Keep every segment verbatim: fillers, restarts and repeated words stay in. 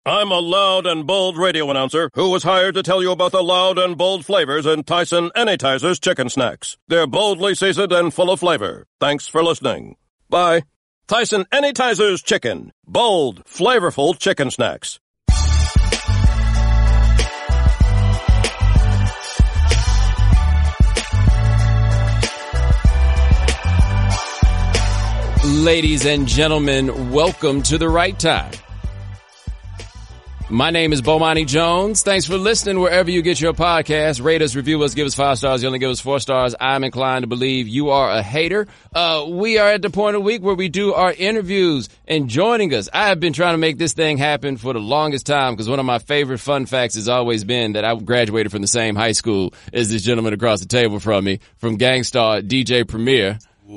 I'm a loud and bold radio announcer who was hired to tell you about the loud and bold flavors in Tyson Anytizers chicken snacks. They're boldly seasoned and full of flavor. Thanks for listening. Bye. Tyson Anytizers chicken. Bold, flavorful chicken snacks. Ladies and gentlemen, welcome to The Right Time. My name is Bomani Jones. Thanks for listening wherever you get your podcast. Rate us, review us, give us five stars. You only give us four stars. I'm inclined to believe you are a hater. Uh, we are at the point of the week where we do our interviews, and joining us, I have been trying to make this thing happen for the longest time because one of my favorite fun facts has always been that I graduated from the same high school as this gentleman across the table from me, from Gang Starr, D J Premier.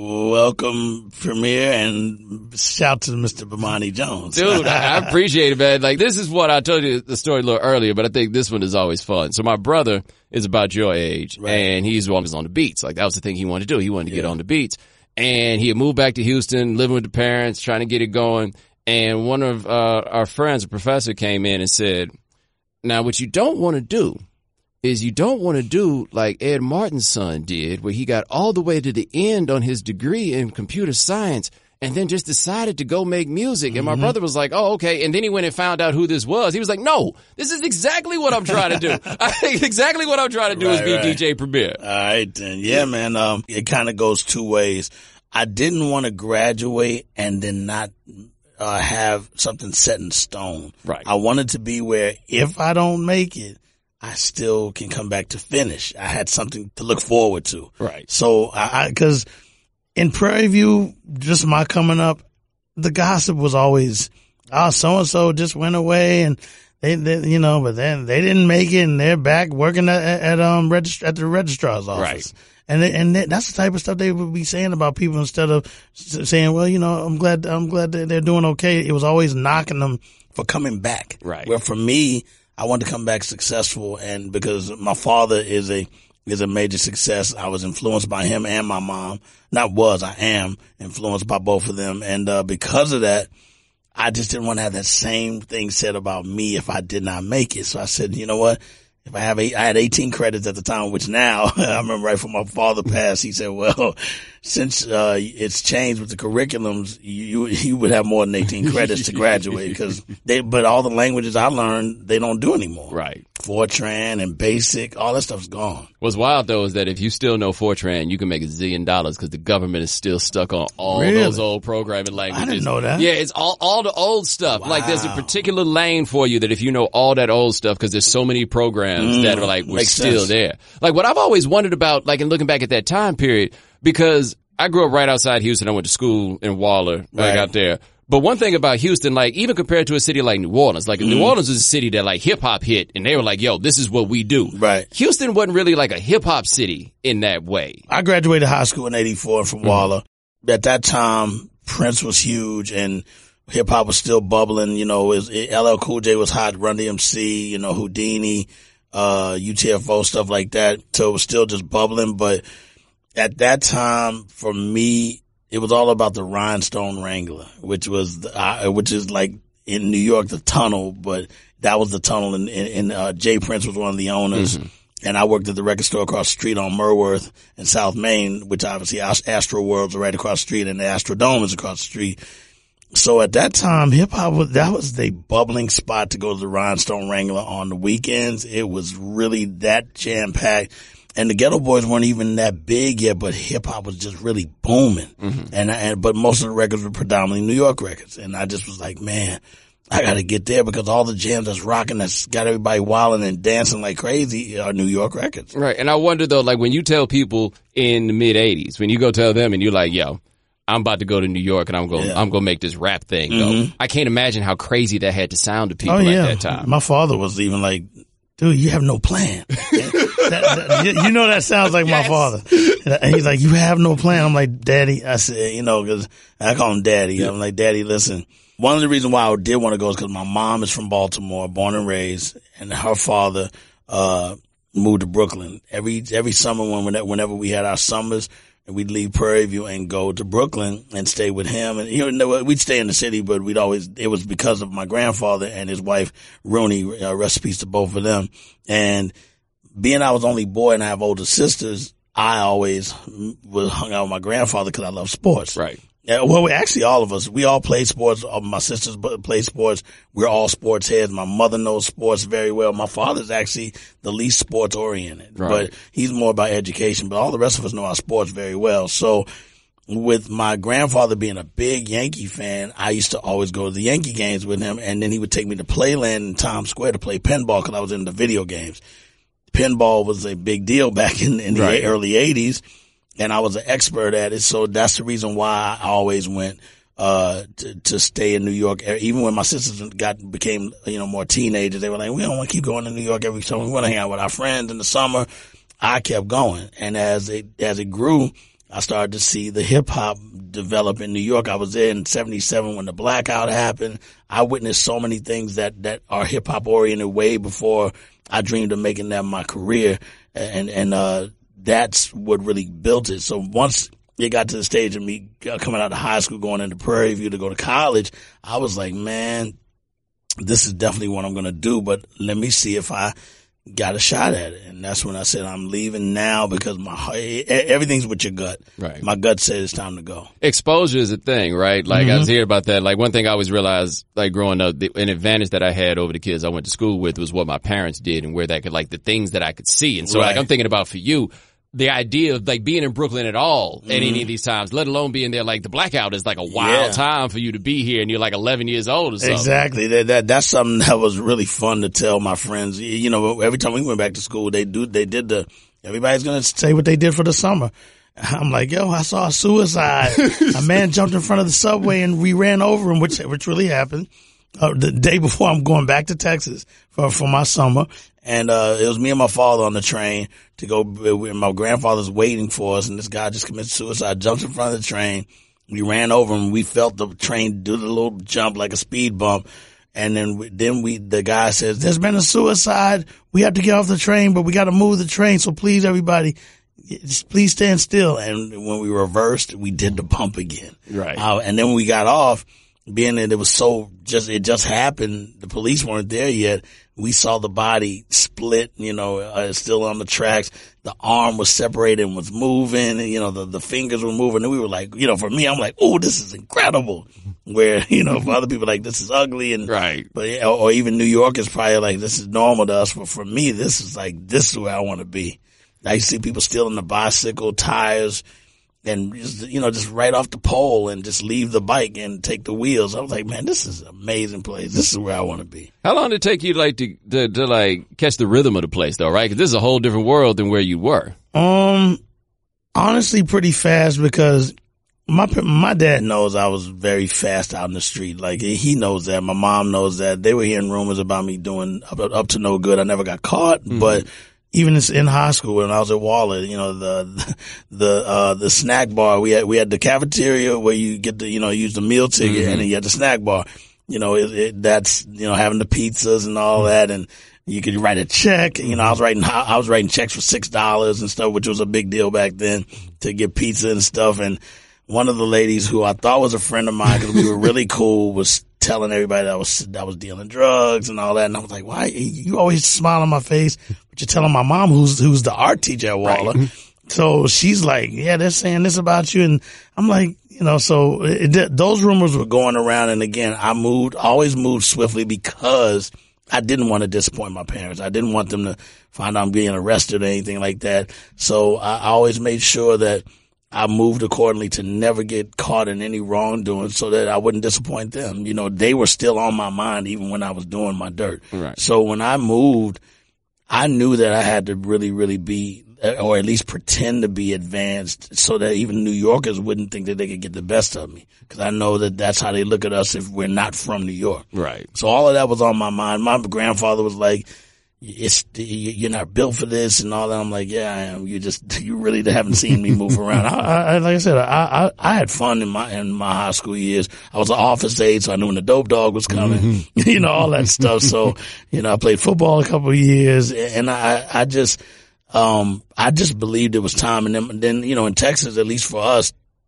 Welcome, Premier, and shout to Mister Bomani Jones. Dude, I, I appreciate it, man. Like, this is what I told you the story a little earlier, but I think this one is always fun. So my brother is about your age, right, and he's always on the beats. Like, that was the thing he wanted to do. He wanted to yeah. get on the beats. And he had moved back to Houston, living with the parents, trying to get it going. And one of uh, our friends, a professor, came in and said, now, what you don't want to do is you don't want to do like Ed Martin's son did, where he got all the way to the end on his degree in computer science and then just decided to go make music. And my mm-hmm. brother was like, oh, okay. And then he went and found out who this was. He was like, no, this is exactly what I'm trying to do. I think exactly what I'm trying to do right, is be right. D J Premier. All right, then. Yeah, man. Um, it kind of goes two ways. I didn't want to graduate and then not uh, have something set in stone. Right. I wanted to be where if I don't make it, I still can come back to finish. I had something to look forward to. Right. So I, I cause in Prairie View, just my coming up, the gossip was always, oh, so-and-so just went away and they, they, you know, but then they didn't make it and they're back working at, at, um, regist- at the registrar's office. Right. And they, and they, that's the type of stuff they would be saying about people instead of saying, well, you know, I'm glad, I'm glad that they're doing okay. It was always knocking them for coming back. Right. Where for me, I wanted to come back successful, and because my father is a is a major success, I was influenced by him and my mom. Not was, I am influenced by both of them, and uh because of that, I just didn't want to have that same thing said about me if I did not make it. So I said, you know what? If I have eight, I had eighteen credits at the time, which now I remember right from my father passed. He said, well, since, uh, it's changed with the curriculums, you, you would have more than eighteen credits to graduate because they, but all the languages I learned, they don't do anymore. Right. Fortran and Basic, all that stuff's gone. What's wild though is that if you still know Fortran, you can make a zillion dollars because the government is still stuck on all really? those old programming languages. I didn't know that. Yeah, it's all, all the old stuff. Wow. Like there's a particular lane for you that if you know all that old stuff, because there's so many programs Mm, that are like, we're still sense. there. Like what I've always wondered about, like in looking back at that time period, because I grew up right outside Houston. I went to school in Waller, right. like out there. But one thing about Houston, like even compared to a city like New Orleans, like mm. New Orleans was a city that like hip hop hit and they were like, yo, this is what we do. Right. Houston wasn't really like a hip hop city in that way. I graduated high school in eighty-four from mm. Waller. At that time, Prince was huge and hip hop was still bubbling. You know, it, it, L L Cool J was hot, Run D M C, you know, Houdini, uh, U T F O, stuff like that. So it was still just bubbling. But at that time, for me, it was all about the Rhinestone Wrangler, which was, the, uh, which is like in New York, the tunnel, but that was the tunnel and, and, and uh, Jay Prince was one of the owners. Mm-hmm. And I worked at the record store across the street on Merworth in South Main, which obviously Astro World's right across the street and the Astrodome is across the street. So at that time, hip hop was, that was the bubbling spot to go to the Rhinestone Wrangler on the weekends. It was really that jam packed. And the Ghetto Boys weren't even that big yet, but hip hop was just really booming. Mm-hmm. And, and, but most of the records were predominantly New York records. And I just was like, man, I gotta get there because all the jams that's rocking, that's got everybody wilding and dancing like crazy are New York records. Right. And I wonder though, like when you tell people in the mid eighties, when you go tell them and you're like, yo, I'm about to go to New York and I'm going, yeah. I'm going to make this rap thing go. Mm-hmm. I can't imagine how crazy that had to sound to people oh, yeah. at that time. My father was even like, dude, you have no plan. that, that, you know that sounds like yes. my father. And he's like, you have no plan. I'm like, Daddy. I said, you know, because I call him Daddy. Yeah. I'm like, Daddy, listen. One of the reasons why I did want to go is because my mom is from Baltimore, born and raised, and her father uh moved to Brooklyn. Every every summer when whenever we had our summers, and we'd leave Prairie View and go to Brooklyn and stay with him. And you know, we'd stay in the city, but we'd always, it was because of my grandfather and his wife, Rooney, uh, rest in peace to both of them. And being I was only boy and I have older sisters, I always was hung out with my grandfather because I love sports. Right. Yeah, well, we actually, all of us, we all play sports. All my sisters play sports. We're all sports heads. My mother knows sports very well. My father's actually the least sports oriented, right. but he's more about education. But all the rest of us know our sports very well. So with my grandfather being a big Yankee fan, I used to always go to the Yankee games with him. And then he would take me to Playland in Times Square to play pinball because I was into video games. Pinball was a big deal back in, in the right. early eighties. And I was an expert at it, so that's the reason why I always went uh to, to stay in New York. Even when my sisters got became you know more teenagers, they were like, "We don't want to keep going to New York every summer. We want to hang out with our friends in the summer." I kept going, and as it as it grew, I started to see the hip hop develop in New York. I was there in seventy-seven when the blackout happened. I witnessed so many things that that are hip hop oriented way before I dreamed of making that my career, and and uh. That's what really built it. So once it got to the stage of me coming out of high school, going into Prairie View to go to college, I was like, man, this is definitely what I'm going to do, but let me see if I got a shot at it. And that's when I said, I'm leaving now because my everything's with your gut. Right. My gut said it's time to go. Exposure is a thing, right? Like, mm-hmm. I was hearing about that. Like, one thing I always realized, like, growing up, the, an advantage that I had over the kids I went to school with was what my parents did and where that could, like, the things that I could see. And so, right. like, I'm thinking about for you, the idea of like being in Brooklyn at all mm-hmm. at any of these times, let alone being there, like the blackout is like a wild yeah. time for you to be here and you're like eleven years old or something. Exactly. That, that, that's something that was really fun to tell my friends. You know, every time we went back to school, they do, they did the, everybody's going to say what they did for the summer. I'm like, yo, I saw a suicide. A man jumped in front of the subway and we ran over him, which, which really happened. Uh, the day before I'm going back to Texas for, for my summer. And, uh, it was me and my father on the train to go, my grandfather's waiting for us and this guy just committed suicide, jumped in front of the train. We ran over him. We felt the train do the little jump like a speed bump. And then, we, then we, the guy says, there's been a suicide. We have to get off the train, but we got to move the train. So please, everybody, just please stand still. And when we reversed, we did the bump again. Right. Uh, and then when we got off, being that it was so just, it just happened, the police weren't there yet. We saw the body split, you know, uh, still on the tracks. The arm was separated and was moving, and, you know, the, the fingers were moving. And we were like, you know, for me, I'm like, oh, this is incredible. Where, you know, for other people, like, this is ugly. And, right. But, or, or even New York is probably like, this is normal to us. But for me, this is like, this is where I want to be. I see people stealing the bicycle tires. And just, you know, just right off the pole and just leave the bike and take the wheels. I was like, man, this is an amazing place. This is where I want to be. How long did it take you like to, to, to like catch the rhythm of the place though, right? Cause this is a whole different world than where you were. Um, honestly, pretty fast because my, my dad knows I was very fast out in the street. Like he knows that. My mom knows that. They were hearing rumors about me doing up, up to no good. I never got caught, mm-hmm. but even in high school when I was at Waller, you know, the, the, uh, the snack bar, we had, we had the cafeteria where you get the, you know, use the meal ticket mm-hmm. and then you had the snack bar. You know, it, it, that's, you know, having the pizzas and all that and you could write a check. You know, I was writing, I was writing checks for six dollars and stuff, which was a big deal back then to get pizza and stuff. And one of the ladies who I thought was a friend of mine because we were really cool was telling everybody that I was, that I was dealing drugs and all that. And I was like, why? You always smile on my face, but you're telling my mom who's, who's the art teacher at Waller. Right. So she's like, yeah, they're saying this about you. And I'm like, you know, so it, it, those rumors were going around. And again, I moved, always moved swiftly because I didn't want to disappoint my parents. I didn't want them to find out I'm being arrested or anything like that. So I always made sure that I moved accordingly to never get caught in any wrongdoing so that I wouldn't disappoint them. You know, they were still on my mind even when I was doing my dirt. Right. So when I moved, I knew that I had to really, really be, or at least pretend to be advanced so that even New Yorkers wouldn't think that they could get the best of me. Cause I know that that's how they look at us if we're not from New York. Right. So all of that was on my mind. My grandfather was like, it's, you're not built for this and all that. I'm like, yeah, I am. You just, you really haven't seen me move around. I, I, like I said, I, I, I had fun in my, in my high school years. I was an office aide, so I knew when the dope dog was coming, mm-hmm. you know, all that stuff. So, you know, I played football a couple of years and I, I just, Um, I just believed it was time. And then, and then, you know, in Texas, at least for us,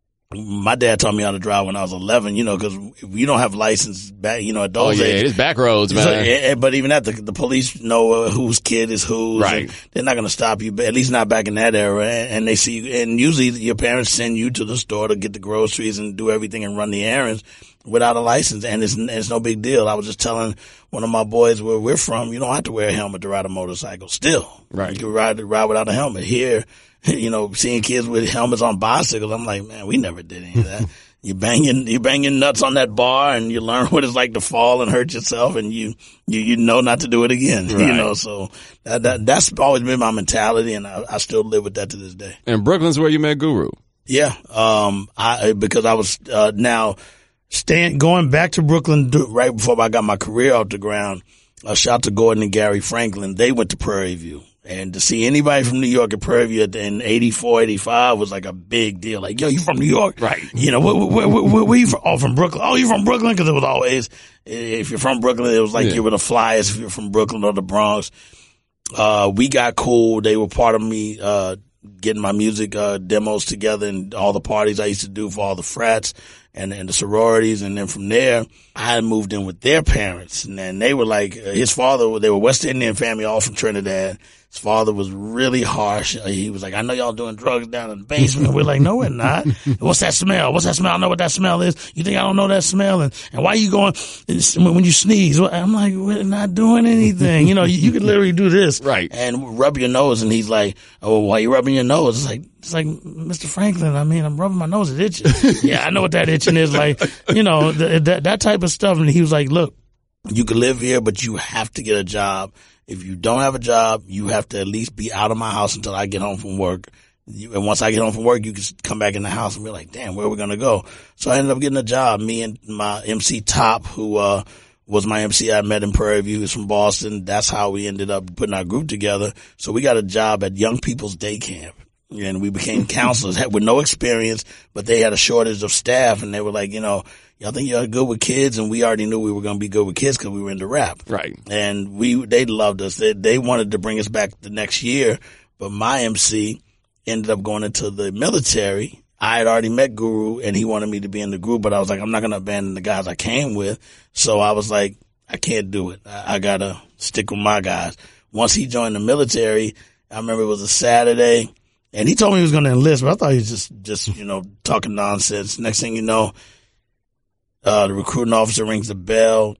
my dad taught me how to drive when I was eleven, you know, cause if you don't have license back, you know, at those oh, yeah, ages. it's back roads, man. So, yeah, but even that, the, the police know uh, whose kid is whose. Right. They're not going to stop you, but at least not back in that era. And, and they see, and usually your parents send you to the store to get the groceries and do everything and run the errands without a license. And it's, it's no big deal. I was just telling one of my boys where we're from, you don't have to wear a helmet to ride a motorcycle still. Right. You can ride, ride without a helmet. Here, you know, seeing kids with helmets on bicycles, I'm like, man, we never did any of that. You bang your, you bang your nuts on that bar and you learn what it's like to fall and hurt yourself and you, you, you know not to do it again, right. You know, so that, that, that's always been my mentality and I, I still live with that to this day. And Brooklyn's where you met Guru. Yeah. Um, I, because I was, uh, now staying, going back to Brooklyn right before I got my career off the ground. Uh, shout out to Gordon and Gary Franklin. They went to Prairie View. And to see anybody from New York at Prairie View in eighty-four, eighty-five was like a big deal. Like, yo, you from New York? Right. You know, where, where, where, where, where you from? Oh, from Brooklyn. Oh, you from Brooklyn? Cause it was always, if you're from Brooklyn, it was like yeah. you were the flyest if you're from Brooklyn or the Bronx. Uh, we got cool. They were part of me, uh, getting my music, uh, demos together and all the parties I used to do for all the frats and, and the sororities. And then from there, I had moved in with their parents. And then they were like, uh, his father, they were West Indian family, all from Trinidad. His father was really harsh. He was like, I know y'all doing drugs down in the basement. We're like, no, we're not. What's that smell? What's that smell? I know what that smell is. You think I don't know that smell? And, and why are you going, when you sneeze? I'm like, we're not doing anything. You know, you, you could literally do this. Right. And rub your nose. And he's like, oh, why are you rubbing your nose? It's like, it's like, Mister Franklin, I mean, I'm rubbing my nose. It's itching. Yeah, I know what that itching is. Like, you know, the, that, that type of stuff. And he was like, look, you can live here, but you have to get a job. If you don't have a job, you have to at least be out of my house until I get home from work. You, and once I get home from work, you can come back in the house and be like, damn, where are we going to go? So I ended up getting a job. Me and my M C Top, who, uh, was my M C I met in Prairie View. He was from Boston. That's how we ended up putting our group together. So we got a job at Young People's Day Camp. And we became counselors with no experience, but they had a shortage of staff and they were like, you know, y'all think you're good with kids? And we already knew we were going to be good with kids because we were into rap. Right. And we, they loved us. They, they wanted to bring us back the next year, but my M C ended up going into the military. I had already met Guru and he wanted me to be in the group, but I was like, I'm not going to abandon the guys I came with. So I was like, I can't do it. I, I got to stick with my guys. Once he joined the military, I remember it was a Saturday. And he told me he was going to enlist, but I thought he was just, just, you know, talking nonsense. Next thing you know, uh, the recruiting officer rings the bell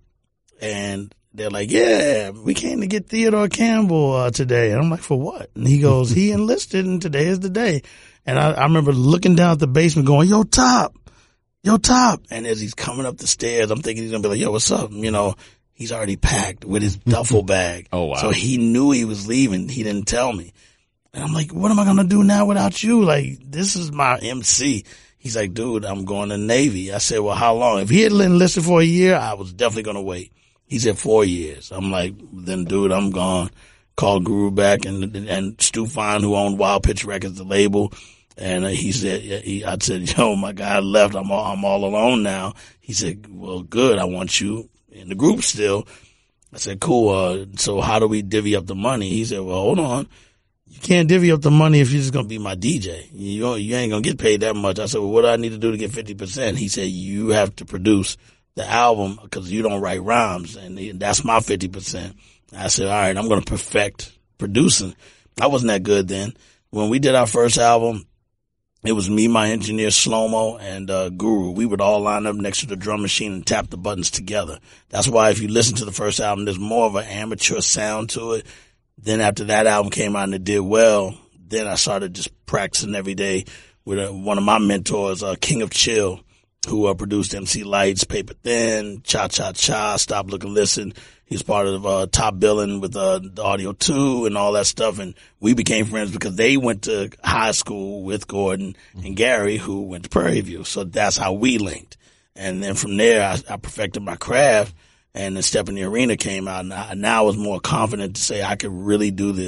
and they're like, yeah, we came to get Theodore Campbell, uh, today. And I'm like, for what? And he goes, he enlisted and today is the day. And I, I remember looking down at the basement going, yo, Top, yo, Top. And as he's coming up the stairs, I'm thinking he's going to be like, yo, what's up? You know, he's already packed with his duffel bag. Oh, wow. So he knew he was leaving. He didn't tell me. And I'm like, what am I going to do now without you? Like, this is my M C. He's like, dude, I'm going to Navy. I said, well, how long? If he had enlisted for a year, I was definitely going to wait. He said four years. I'm like, then dude, I'm gone. Called Guru back and, and Stu Fine, who owned Wild Pitch Records, the label. And he said, he, I said, yo, my guy left. I'm all, I'm all alone now. He said, well, good. I want you in the group still. I said, cool. Uh, so how do we divvy up the money? He said, well, hold on. You can't divvy up the money if you're just going to be my D J. You, you ain't going to get paid that much. I said, well, what do I need to do to get fifty percent? He said, you have to produce the album because you don't write rhymes. And that's my fifty percent. I said, all right, I'm going to perfect producing. I wasn't that good then. When we did our first album, it was me, my engineer, Slow-Mo, and uh, Guru. We would all line up next to the drum machine and tap the buttons together. That's why if you listen to the first album, there's more of an amateur sound to it. Then after that album came out and it did well, then I started just practicing every day with uh, one of my mentors, uh, King of Chill, who uh, produced M C Lights, Paper Thin, Cha Cha Cha, Stop, Look and Listen. He's part of uh, Top Billing with uh, the Audio two and all that stuff. And we became friends because they went to high school with Gordon and Gary, who went to Prairie View. So that's how we linked. And then from there, I, I perfected my craft. And then Step in the Arena came out, and I now was more confident to say I could really do this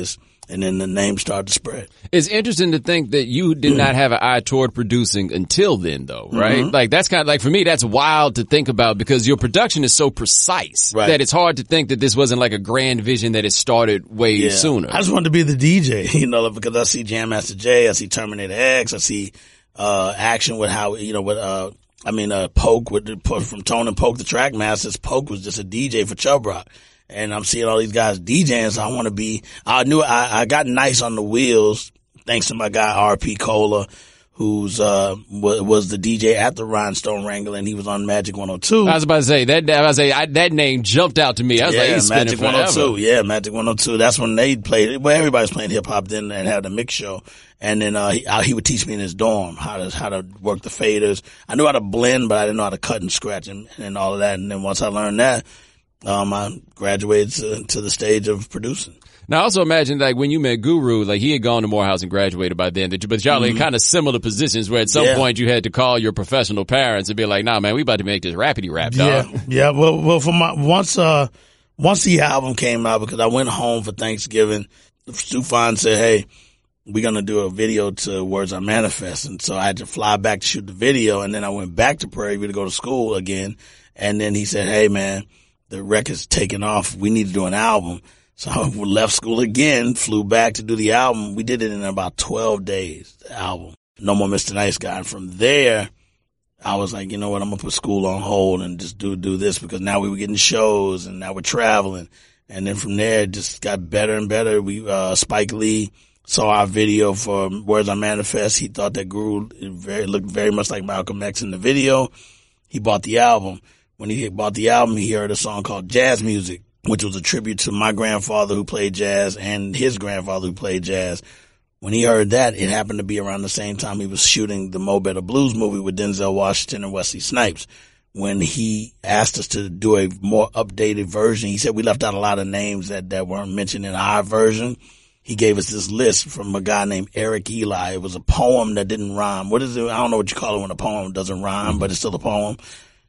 And then the name started to spread. It's interesting to think that you did not have an eye toward producing until then, though, right? Mm-hmm. Like, that's kind of like, for me, that's wild to think about because your production is so precise right. that it's hard to think that this wasn't like a grand vision that it started way yeah. sooner. I just wanted to be the D J, you know, because I see Jam Master Jay, I see Terminator X, I see, uh, action with how, you know, with, uh, I mean, uh, Poke with the, from Tone and Poke, the track masters. Poke was just a D J for Chubb Rock. And I'm seeing all these guys DJing, so I want to be, I knew, I, I got nice on the wheels, thanks to my guy R P Cola, who's, uh, was, was the D J at the Rhinestone Wrangler, and he was on Magic one oh two. I was about to say, that, I was say, I, that name jumped out to me. I was yeah, like, he's Magic spinning one oh two. forever. Yeah, Magic one oh two. That's when they played, well, everybody's playing hip hop then and had a mix show. And then, uh, he, he would teach me in his dorm how to, how to work the faders. I knew how to blend, but I didn't know how to cut and scratch and, and all of that. And then once I learned that, Um, I graduated to, to the stage of producing. Now, I also imagine, like, when you met Guru, like, he had gone to Morehouse and graduated by then, but y'all mm-hmm. in kind of similar positions where at some yeah. point you had to call your professional parents and be like, nah, man, we about to make this rapidy rap, dog. Yeah, yeah. Well, well, for my, once, uh, once the album came out, because I went home for Thanksgiving, Stufan said, hey, we're going to do a video to Words I Manifest. And so I had to fly back to shoot the video. And then I went back to Prairie View to go to school again. And then he said, hey, man, the record's taking off. We need to do an album. So I left school again, flew back to do the album. We did it in about twelve days, the album. No More Mister Nice Guy. And from there, I was like, you know what, I'm going to put school on hold and just do, do this because now we were getting shows and now we're traveling. And then from there, it just got better and better. We, uh, Spike Lee saw our video for Words I Manifest. He thought that Guru very, looked very much like Malcolm X in the video. He bought the album. When he bought the album, he heard a song called Jazz Music, which was a tribute to my grandfather who played jazz and his grandfather who played jazz. When he heard that, it happened to be around the same time he was shooting the Mo Better Blues movie with Denzel Washington and Wesley Snipes. When he asked us to do a more updated version, he said we left out a lot of names that, that weren't mentioned in our version. He gave us this list from a guy named Eric Eli. It was a poem that didn't rhyme. What is it? I don't know what you call it when a poem doesn't rhyme, but it's still a poem.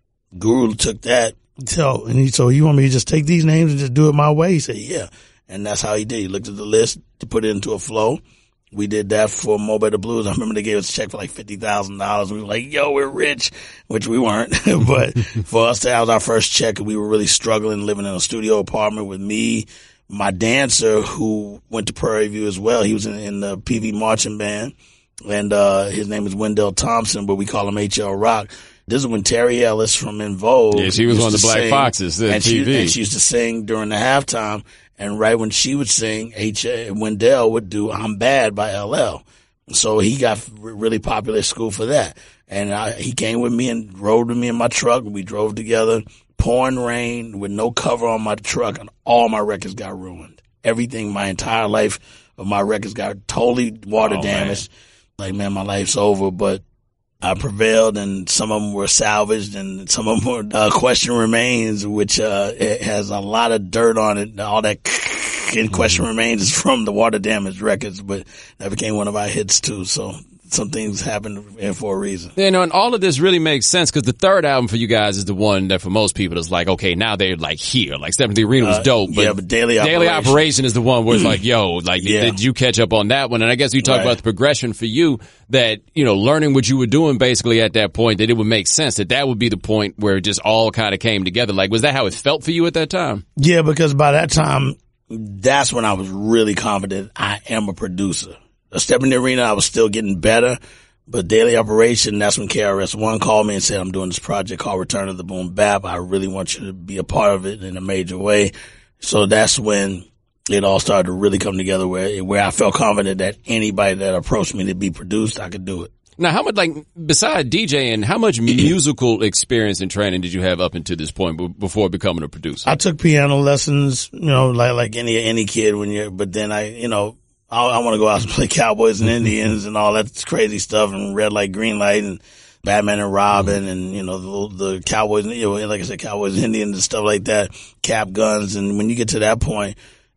Guru took that. So, and he, so you want me to just take these names and just do it my way? He said, yeah. And that's how he did. He looked at the list to put it into a flow. We did that for Mo Better Blues. I remember they gave us a check for like fifty thousand dollars. We were like, yo, we're rich, which we weren't. But for us, that was our first check. We were really struggling, living in a studio apartment with me, my dancer who went to Prairie View as well. He was in, in the P V marching band. And, uh, his name is Wendell Thompson, but we call him H L Rock. This is when Terry Ellis from En Vogue. Yeah, she was one of the Black sing, Foxes. And T V. she, and she used to sing during the halftime. And right when she would sing, H. Wendell would do I'm Bad by L L. So he got really popular at school for that. And I, he came with me and rode with me in my truck. We drove together, pouring rain with no cover on my truck, and all my records got ruined. Everything, my entire life of my records got totally water oh, damaged. Man. Like, man, my life's over. But I prevailed, and some of them were salvaged, and some of them were uh, Question Remains, which uh it has a lot of dirt on it. All that in Question mm-hmm. Remains is from the water damaged records, but that became one of our hits too. So some things happened for a reason. You know, and all of this really makes sense because the third album for you guys is the one that for most people is like, okay, now they're like here. Like Step Into the Arena was uh, dope, but, yeah, but Daily, Daily Operation. Operation is the one where it's like, yo, like yeah. did you catch up on that one? And I guess we talk right. about the progression for you that, you know, learning what you were doing basically at that point, that it would make sense that that would be the point where it just all kind of came together. Like, was that how it felt for you at that time? Yeah, because by that time, that's when I was really confident I am a producer. A Step in the Arena, I was still getting better. But Daily Operation, that's when K R S One called me and said, I'm doing this project called Return of the Boom Bap. I really want you to be a part of it in a major way. So that's when it all started to really come together where, where I felt confident that anybody that approached me to be produced, I could do it. Now, how much, like, besides DJing, how much musical experience and training did you have up until this point b- before becoming a producer? I took piano lessons, you know, like, like any, any kid when you're, but then I, you know, I, I want to go out and play Cowboys and Indians and all that crazy stuff and Red Light, Green Light and Batman and Robin and, you know, the, the Cowboys, you know, like I said, Cowboys and Indians and stuff like that, Cap Guns. And when you get to that point,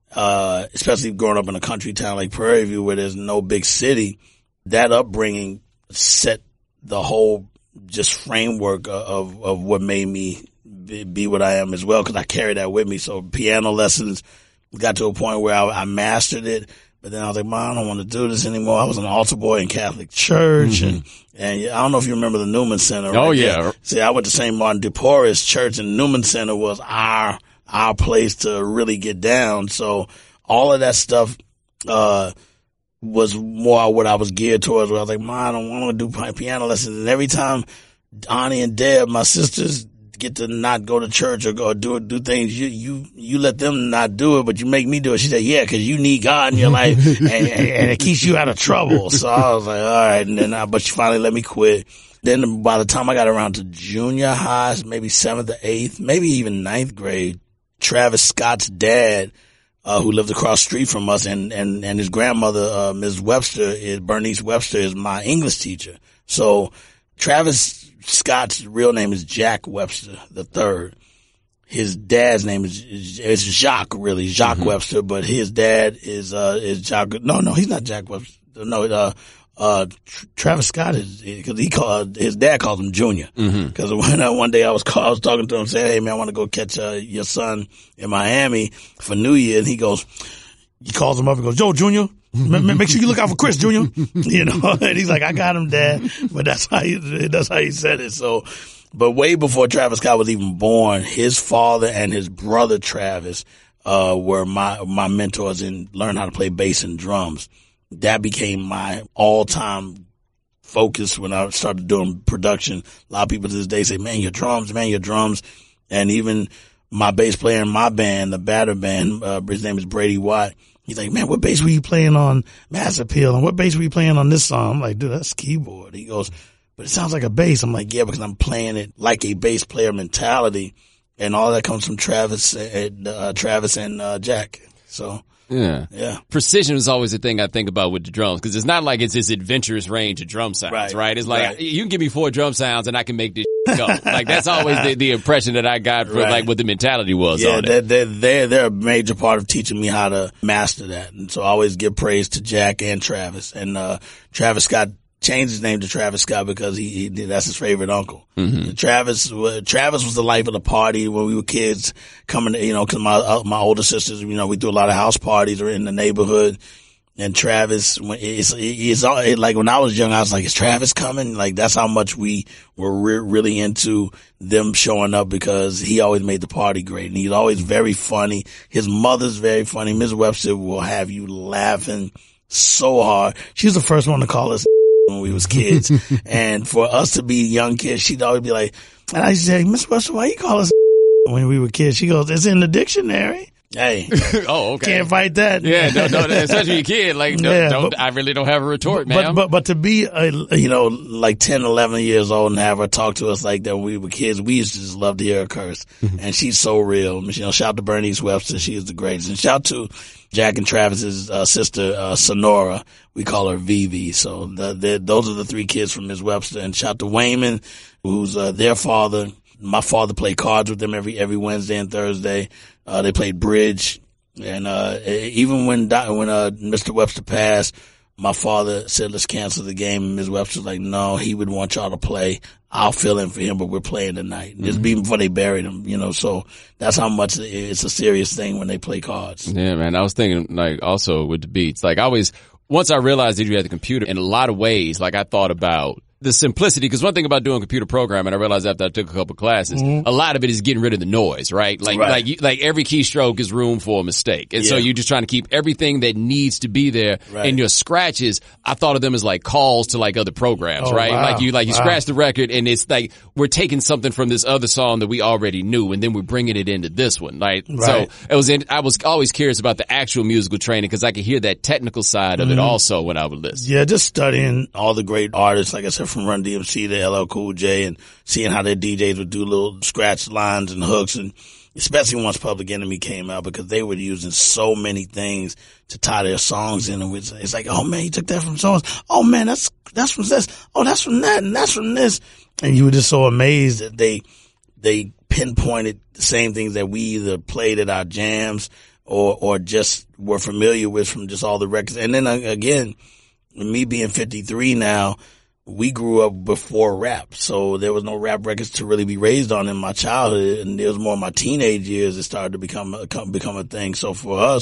uh, especially growing up in a country town like Prairie View where there's no big city, that upbringing set the whole just framework of, of what made me be, be what I am as well. Cause I carry that with me. So piano lessons got to a point where I, I mastered it. But then I was like, Mom, I don't want to do this anymore. I was an altar boy in Catholic church. Mm-hmm. and, and I don't know if you remember the Newman Center. Right? Oh, yeah. There. See, I went to Saint Martin de Porres Church, and Newman Center was our, our place to really get down. So all of that stuff, uh, was more what I was geared towards, where I was like, Mom, I don't want to do piano lessons. And every time Ani and Deb, my sisters, get to not go to church or go or do do things, you you you let them not do it, but you make me do it. She said, yeah, because you need God in your life, and, and, and it keeps you out of trouble. So I was like, all right. And then I, but she finally let me quit. Then by the time I got around to junior high, maybe seventh or eighth, maybe even ninth grade, Travis Scott's dad, Uh, who lived across the street from us, and, and, and his grandmother, uh, Miz Webster, is, Bernice Webster, is my English teacher. So Travis Scott's real name is Jack Webster the third. His dad's name is, is, is Jacques, really, Jacques mm-hmm. Webster, but his dad is, uh, is Jacques, no, no, he's not Jack Webster. No, uh, uh, Travis Scott is, cause he called, his dad calls him Junior. Mm-hmm. Cause when, uh, one day I was call, I was talking to him saying, hey man, I want to go catch, uh, your son in Miami for New Year. And he goes, he calls him up and goes, Joe, Junior, m- make sure you look out for Chris, Junior. You know, and he's like, I got him, Dad. But that's how he, that's how he said it. So, but way before Travis Scott was even born, his father and his brother Travis, uh, were my, my mentors in learning how to play bass and drums. That became my all-time focus when I started doing production. A lot of people to this day say, man, your drums, man, your drums. And even my bass player in my band, the Batter Band, uh, his name is Brady Watt. He's like, man, what bass were you playing on Mass Appeal? And what bass were you playing on this song? I'm like, dude, that's keyboard. He goes, but it sounds like a bass. I'm like, yeah, because I'm playing it like a bass player mentality. And all that comes from Travis and, uh, Travis and, uh, Jack. So. Yeah. Yeah. Precision is always the thing I think about with the drums, because it's not like it's this adventurous range of drum sounds, right? right? It's like, right. you can give me four drum sounds and I can make this go. Like, that's always the, the impression that I got for right. like what the mentality was yeah, on they're, it. They're, they're, they're a major part of teaching me how to master that. And so I always give praise to Jack and Travis. And, uh, Travis Scott changed his name to Travis Scott because he, he did, that's his favorite uncle. Mm-hmm. Travis, Travis was the life of the party when we were kids coming, you know, cause my, uh, my older sisters, you know, we do a lot of house parties in the neighborhood. And Travis, when it's, it's all, it, like when I was young, I was like, is Travis coming? Like that's how much we were re- really into them showing up, because he always made the party great. And he's always very funny. His mother's very funny. Miz Webster will have you laughing so hard. She was the first one to call us when we was kids. And for us to be young kids, she'd always be like, and I used to say, Miss Webster, why you call us when we were kids? She goes, it's in the dictionary. Hey. Oh, okay. Can't fight that. Yeah, no, no, especially a kid. Like, don't, yeah, don't, but, I really don't have a retort, but, man. But, but to be, uh, you know, like ten, eleven years old and have her talk to us like that when we were kids, we used to just love to hear her curse. And she's so real. You know, shout out to Bernice Webster. She is the greatest. And shout out to Jack and Travis's uh, sister, uh, Sonora. We call her Vivi. So the, the, those are the three kids from Miz Webster. And shout out to Wayman, who's, uh, their father. My father played cards with them every, every Wednesday and Thursday. Uh, they played bridge. And, uh, even when, when, uh, Mister Webster passed, my father said, let's cancel the game. And Miz Webster's like, no, he would want y'all to play. I'll fill in for him, but we're playing tonight. Mm-hmm. Just even before they buried him, you know, so that's how much it's a serious thing when they play cards. Yeah, man. I was thinking, like, also with the beats, like, I always, once I realized that you had the computer, in a lot of ways, like, I thought about the simplicity, because one thing about doing computer programming, I realized after I took a couple classes, mm-hmm. a lot of it is getting rid of the noise, right? Like, right. like, you, like every keystroke is room for a mistake. And yeah. so you're just trying to keep everything that needs to be there. Right. And your scratches, I thought of them as like calls to like other programs, oh, right? Wow. Like you, like you wow. scratch the record and it's like, we're taking something from this other song that we already knew and then we're bringing it into this one, right? right. So it was, in, I was always curious about the actual musical training because I could hear that technical side of mm-hmm. it also when I would listen. Yeah, just studying all the great artists, like I said, from Run D M C to L L Cool J, and seeing how their D Js would do little scratch lines and hooks, and especially once Public Enemy came out, because they were using so many things to tie their songs in. And it's like, oh man, you took that from songs. Oh man, that's, that's from this. Oh, that's from that. And that's from this. And you were just so amazed that they, they pinpointed the same things that we either played at our jams or, or just were familiar with from just all the records. And then again, me being fifty-three now, we grew up before rap, so there was no rap records to really be raised on in my childhood, and it was more in my teenage years it started to become a, become a thing. So for us,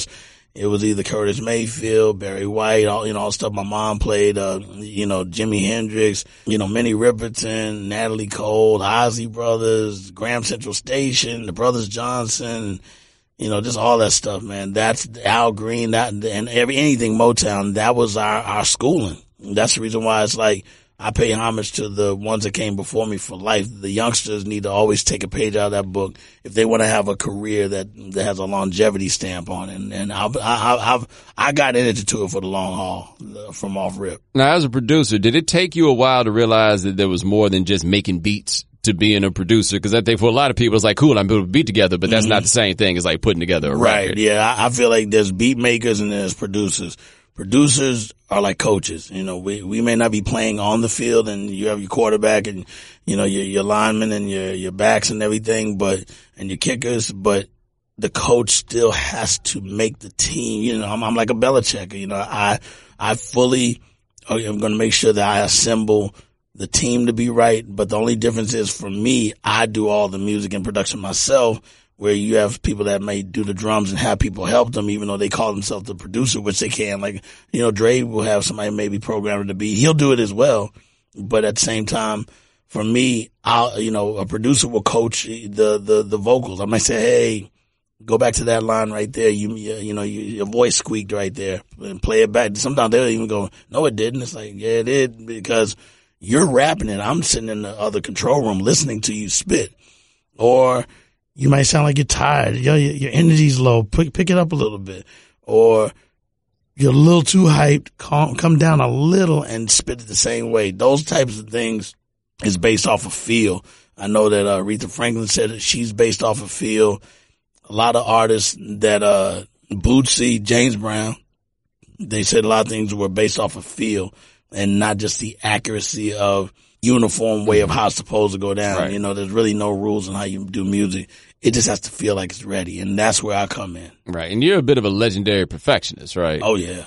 it was either Curtis Mayfield, Barry White, all, you know, all the stuff my mom played, uh, you know, Jimi Hendrix, you know, Minnie Riperton, Natalie Cole, the Ozzy Brothers, Graham Central Station, the Brothers Johnson, you know, just all that stuff, man. That's Al Green, that, and every, anything Motown, that was our, our schooling. That's the reason why it's like, I pay homage to the ones that came before me for life. The youngsters need to always take a page out of that book if they want to have a career that, that has a longevity stamp on it. And, and I, I, I've, I got into it for the long haul uh, from off rip. Now, as a producer, did it take you a while to realize that there was more than just making beats to being a producer? Because I think for a lot of people, it's like, cool, I'm putting a beat together, but that's mm-hmm. not the same thing as like putting together a right, record. Yeah, I, I feel like there's beat makers and there's producers. Producers are like coaches. You know, we, we may not be playing on the field and you have your quarterback and, you know, your, your linemen and your, your backs and everything, but, and your kickers, but the coach still has to make the team. You know, I'm, I'm like a Belichick. You know, I, I fully, I'm going to make sure that I assemble the team to be right. But the only difference is for me, I do all the music and production myself, where you have people that may do the drums and have people help them, even though they call themselves the producer, which they can. Like, you know, Dre will have somebody maybe programmed to be. He'll do it as well. But at the same time, for me, I'll, you know, a producer will coach the, the, the vocals. I might say, hey, go back to that line right there. You, you know, you, your voice squeaked right there and play it back. Sometimes they'll even go, no, it didn't. It's like, yeah, it did, because you're rapping it. I'm sitting in the other control room listening to you spit. Or you might sound like you're tired. Your, your energy's low. Pick, pick it up a little bit. Or you're a little too hyped. Calm, come down a little and spit it the same way. Those types of things is based off of feel. I know that uh, Aretha Franklin said that she's based off of feel. A lot of artists that uh, Bootsy, James Brown, they said a lot of things were based off of feel and not just the accuracy of uniform way of how it's supposed to go down. Right. You know, there's really no rules on how you do music. It just has to feel like it's ready. And that's where I come in. Right. And you're a bit of a legendary perfectionist, right? Oh, yeah.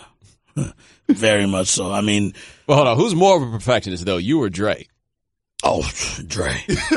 Very much so. I mean. Well, hold on. Who's more of a perfectionist, though? You or Dre? Oh, Dre.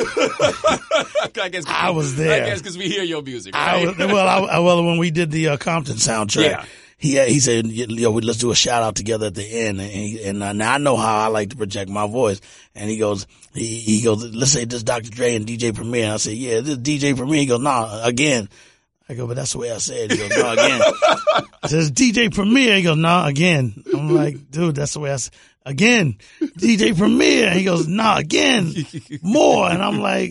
I guess I was there. I guess because we hear your music, right? I was, well, I, well, when we did the uh, Compton soundtrack. Yeah. He he said, yo, let's do a shout out together at the end. And, he, and uh, now I know how I like to project my voice. And he goes, he, he goes, let's say this Doctor Dre and D J Premier. And I said, yeah, this is D J Premier. He goes, nah, again. I go, but that's the way I said it. He goes, no, again. I says, D J Premier. He goes, no, nah, again. I'm like, dude, that's the way I said again. D J Premier. He goes, no, nah, again. More. And I'm like,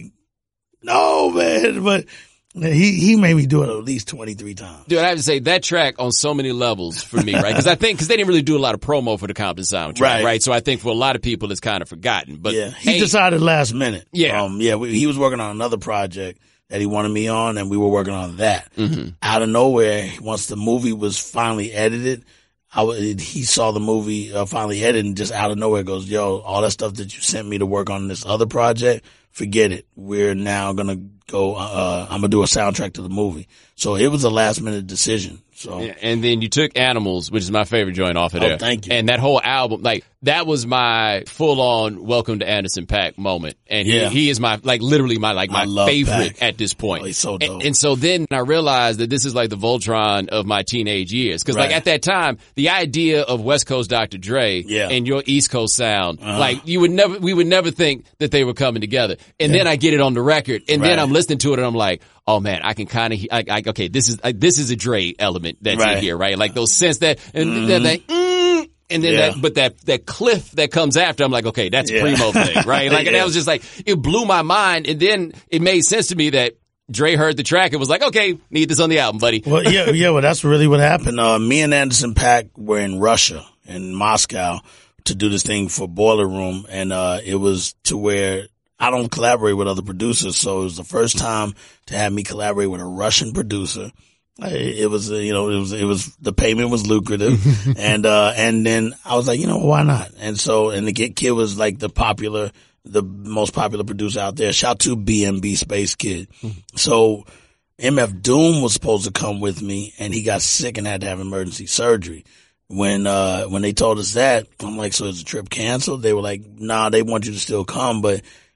no, man. But He he made me do it at least twenty-three times. Dude, I have to say, that track on so many levels for me, right? Because I think, because they didn't really do a lot of promo for the Compton soundtrack, right. right? So I think for a lot of people, it's kind of forgotten. But yeah, he hey, decided last minute. Yeah. Um, yeah, we, he was working on another project that he wanted me on, and we were working on that. Mm-hmm. Out of nowhere, once the movie was finally edited, I w- he saw the movie uh, finally edited, and just out of nowhere goes, yo, all that stuff that you sent me to work on this other project, forget it. We're now going to go, uh, I'm going to do a soundtrack to the movie. So it was a last minute decision. So, yeah, and then you took Animals, which is my favorite joint off of oh, there. Thank you. And that whole album, like, that was my full on Welcome to Anderson .Paak moment. And yeah. he, he is my, like, literally my, like, my favorite Pac. at this point. Oh, he's so dope. And, and so then I realized that this is like the Voltron of my teenage years. Cause right. like at that time, the idea of West Coast Doctor Dre yeah. and your East Coast sound, uh-huh. like you would never, we would never think that they were coming together. And yeah. then I get it on the record and right. then I'm listening to it and I'm like, oh man, I can kind of, I, I, okay, this is, I, this is a Dre element that's right. in here, right? Like those synths that, and mm-hmm. then like, mm, and then yeah. that, but that, that cliff that comes after, I'm like, okay, that's yeah. Primo thing, right? Like, yeah. and that was just like, it blew my mind. And then it made sense to me that Dre heard the track and was like, okay, need this on the album, buddy. Well, yeah, yeah, well, that's really what happened. Uh, me and Anderson .Paak were in Russia, in Moscow, to do this thing for Boiler Room. And, uh, it was to where I don't collaborate with other producers. So it was the first time to have me collaborate with a Russian producer. It was, you know, it was, it was, the payment was lucrative. and, uh, and then I was like, you know, why not? And so, and the kid was like the popular, the most popular producer out there. Shout to B M B Space Kid. So M F Doom was supposed to come with me and he got sick and had to have emergency surgery. When, uh, when they told us that, I'm like, so is the trip canceled? They were like, nah, they want you to still come, but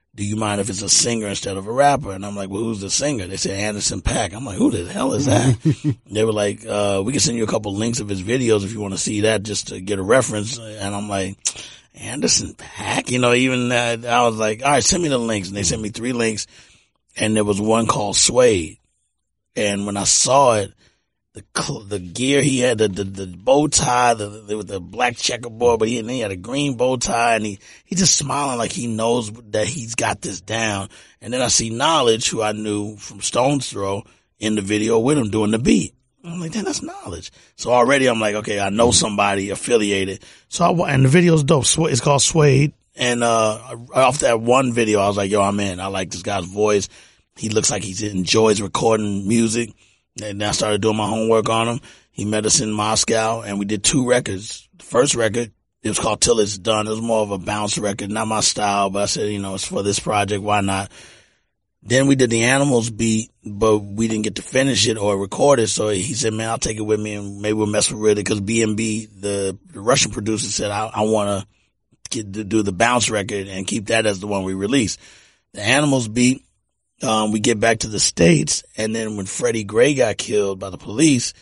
do you mind if it's a singer instead of a rapper? And I'm like, well, who's the singer? They said Anderson .Paak. I'm like, who the hell is that? They were like, uh, we can send you a couple links of his videos if you want to see that just to get a reference. And I'm like, Anderson .Paak? You know, even uh, I was like, all right, send me the links. And they sent me three links. And there was one called Suede. And when I saw it, the the gear he had, the the, the bow tie, the, the with the black checkerboard, but he, and he had a green bow tie, and he he just smiling like he knows that he's got this down. And then I see Knowledge, who I knew from Stone's Throw, in the video with him doing the beat. I'm like, damn, that's Knowledge. So already I'm like, okay, I know somebody affiliated. So I, and the video's dope. It's called Suede. And uh off that one video, I was like, yo, I'm in. I like this guy's voice. He looks like he enjoys recording music. And I started doing my homework on him. He met us in Moscow, and we did two records. The first record, it was called Till It's Done. It was more of a bounce record, not my style, but I said, you know, it's for this project, why not? Then we did the Animals beat, but we didn't get to finish it or record it, so he said, man, I'll take it with me, and maybe we'll mess with it, because B and B, the, the Russian producer, said, I, I want to get to do the bounce record and keep that as the one we release. The Animals beat, Um, we get back to the States, and then when Freddie Gray got killed by the police,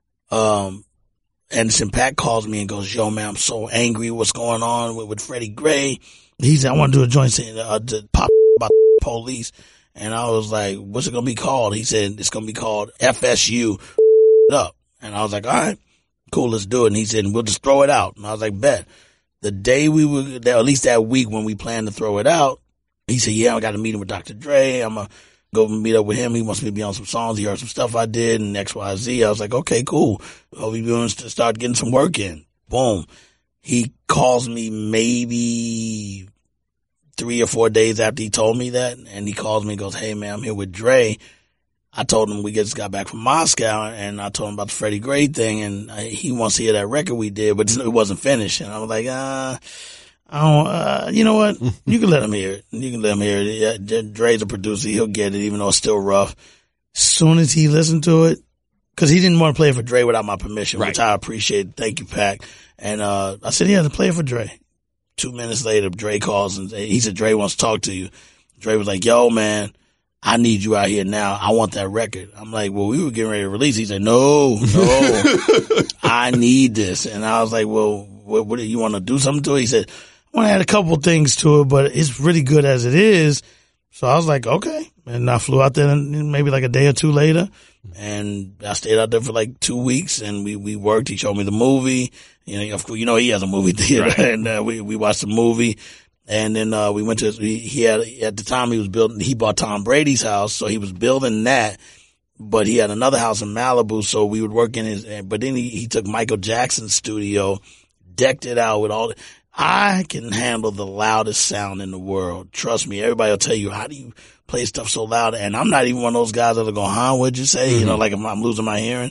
um, Anderson .Paak calls me and goes, yo, man, I'm so angry. What's going on with, with Freddie Gray? He said, I want to do a joint saying, uh, to pop about the police. And I was like, what's it going to be called? He said, it's going to be called F S U up. And I was like, all right, cool, let's do it. And he said, we'll just throw it out. And I was like, bet. The day we were, at least that week when we planned to throw it out, he said, yeah, I got a meeting with Doctor Dre. I'm going to go meet up with him. He wants me to be on some songs. He heard some stuff I did and X, Y, Z. I was like, okay, cool. I'll be doing to start getting some work in. Boom. He calls me maybe three or four days after he told me that. And he calls me and goes, hey, man, I'm here with Dre. I told him we just got back from Moscow, and I told him about the Freddie Gray thing, and he wants to hear that record we did, but it wasn't finished. And I was like, ah. I don't, uh, you know what? You can let him hear it. You can let him hear it. Yeah, Dre's a producer. He'll get it, even though it's still rough. As soon as he listened to it, cause he didn't want to play it for Dre without my permission, right. Which I appreciate. Thank you, Pac. And, uh, I said, yeah, to play it for Dre. Two minutes later, Dre calls and he said, Dre wants to talk to you. Dre was like, yo, man, I need you out here now. I want that record. I'm like, well, we were getting ready to release. He said, no, no, I need this. And I was like, well, what, what do you want to do something to it? He said, I want to add a couple things to it, but it's really good as it is. So I was like, okay. And I flew out there maybe like a day or two later, and I stayed out there for like two weeks, and we, we worked. He showed me the movie. You know, of course, you know, he has a movie theater, right. and uh, we, we watched the movie. And then, uh, we went to, he, he had, at the time he was building, he bought Tom Brady's house, so he was building that, but he had another house in Malibu, so we would work in his, but then he, he took Michael Jackson's studio, decked it out with all, I can handle the loudest sound in the world. Trust me, everybody will tell you, how do you play stuff so loud? And I'm not even one of those guys that'll go, huh, what'd you say? Mm-hmm. You know, like if I'm losing my hearing.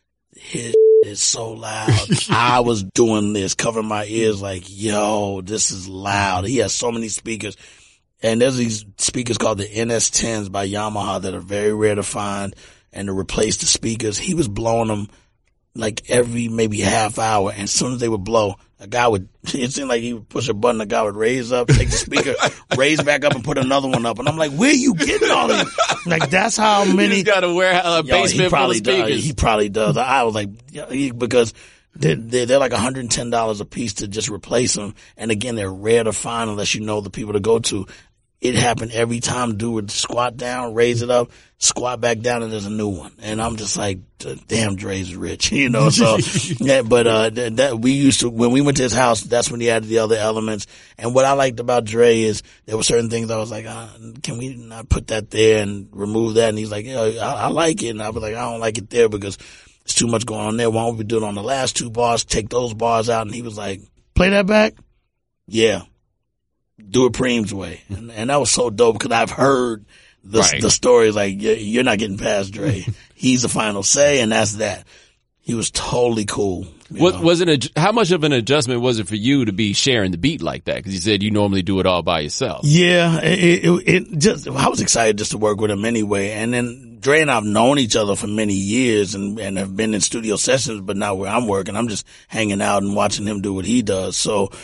His is so loud. I was doing this, covering my ears like, yo, this is loud. He has so many speakers. And there's these speakers called the N S tens by Yamaha that are very rare to find, and to replace the speakers. He was blowing them like every maybe half hour. And as soon as they would blow, a guy would, it seemed like he would push a button, a guy would raise up, take the speaker, raise back up and put another one up. And I'm like, where are you getting all these? Like, that's how many. He's got a warehouse, a basement full of speakers. Does. He probably does. I was like, yeah, because they're, they're, they're like one hundred ten dollars a piece to just replace them. And again, they're rare to find unless you know the people to go to. It happened every time. Dude would squat down, raise it up, squat back down, and there's a new one. And I'm just like, damn, Dre's rich, you know. So, yeah, but uh, that, that we used to, when we went to his house, that's when he added the other elements. And what I liked about Dre is there were certain things I was like, uh, can we not put that there and remove that? And he's like, yeah, I, I like it. And I was like, I don't like it there because there's too much going on there. Why don't we do it on the last two bars? Take those bars out. And he was like, play that back? Yeah. Do it Preem's way. And, and that was so dope because I've heard the, right. the story like, you're not getting past Dre. He's the final say, and that's that. He was totally cool. What, was it a, how much of an adjustment was it for you to be sharing the beat like that? Because you said you normally do it all by yourself. Yeah, it, it, it just, I was excited just to work with him anyway. And then Dre and I have known each other for many years and, and have been in studio sessions, but now where I'm working, I'm just hanging out and watching him do what he does. So,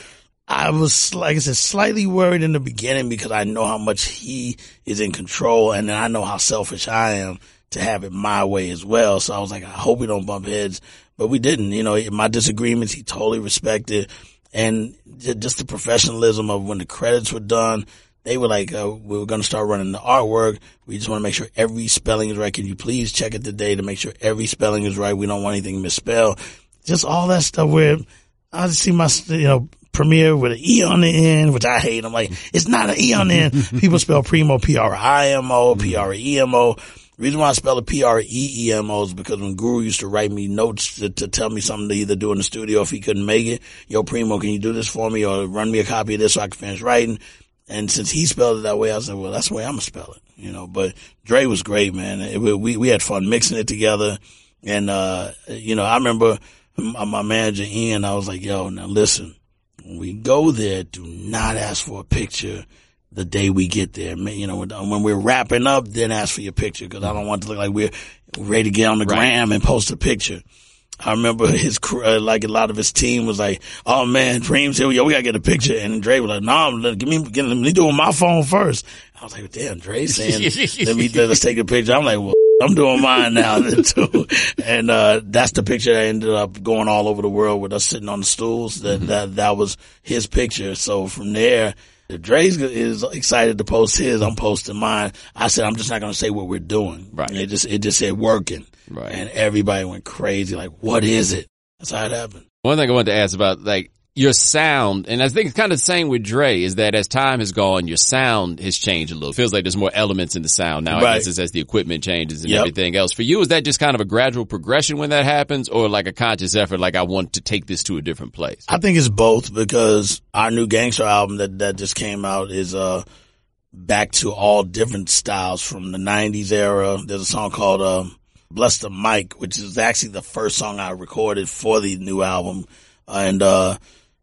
I was, like I said, slightly worried in the beginning because I know how much he is in control, and then I know how selfish I am to have it my way as well. So I was like, I hope we don't bump heads, but we didn't. You know, my disagreements, he totally respected, and just the professionalism of when the credits were done, they were like, uh, we were going to start running the artwork. We just want to make sure every spelling is right. Can you please check it today to make sure every spelling is right? We don't want anything misspelled. Just all that stuff where I just see my, you know, Premiere with an E on the end, which I hate. I'm like, it's not an E on the end. People spell Primo, P R I M O, P R E M O. The reason why I spell it P R E E M O is because when Guru used to write me notes to, to tell me something to either do in the studio if he couldn't make it, yo, Primo, can you do this for me or run me a copy of this so I can finish writing? And since he spelled it that way, I said, well, that's the way I'm going to spell it, you know. But Dre was great, man. It, we we had fun mixing it together. And, uh, you know, I remember my, my manager, Ian, I was like, yo, now listen. When we go there, do not ask for a picture the day we get there. You know, when we're wrapping up, then ask for your picture because I don't want it to look like we're ready to get on the right. gram and post a picture. I remember his crew, like a lot of his team was like, oh man, Dream's here. Yo, we gotta get a picture. And Dre was like, no, nah, give me, give me do it on my phone first. I was like, damn, Dre's saying, let me, let us take a picture. I'm like, well, I'm doing mine now too. And, uh, that's the picture that ended up going all over the world with us sitting on the stools. That, mm-hmm. that, that was his picture. So from there, if Dre is excited to post his, I'm posting mine. I said, I'm just not going to say what we're doing. Right. It just, it just said working. Right. And everybody went crazy. Like, what is it? That's how it happened. One thing I wanted to ask about, like, your sound, and I think it's kind of the same with Dre, is that as time has gone, your sound has changed a little. It feels like there's more elements in the sound now, right. I guess, it's as the equipment changes and yep. everything else. For you, is that just kind of a gradual progression when that happens, or like a conscious effort, like I want to take this to a different place? I think it's both, because our new Gangster album that, that just came out is, uh, back to all different styles from the nineties era. There's a song called, um, Bless the Mic, which is actually the first song I recorded for the new album. And, uh,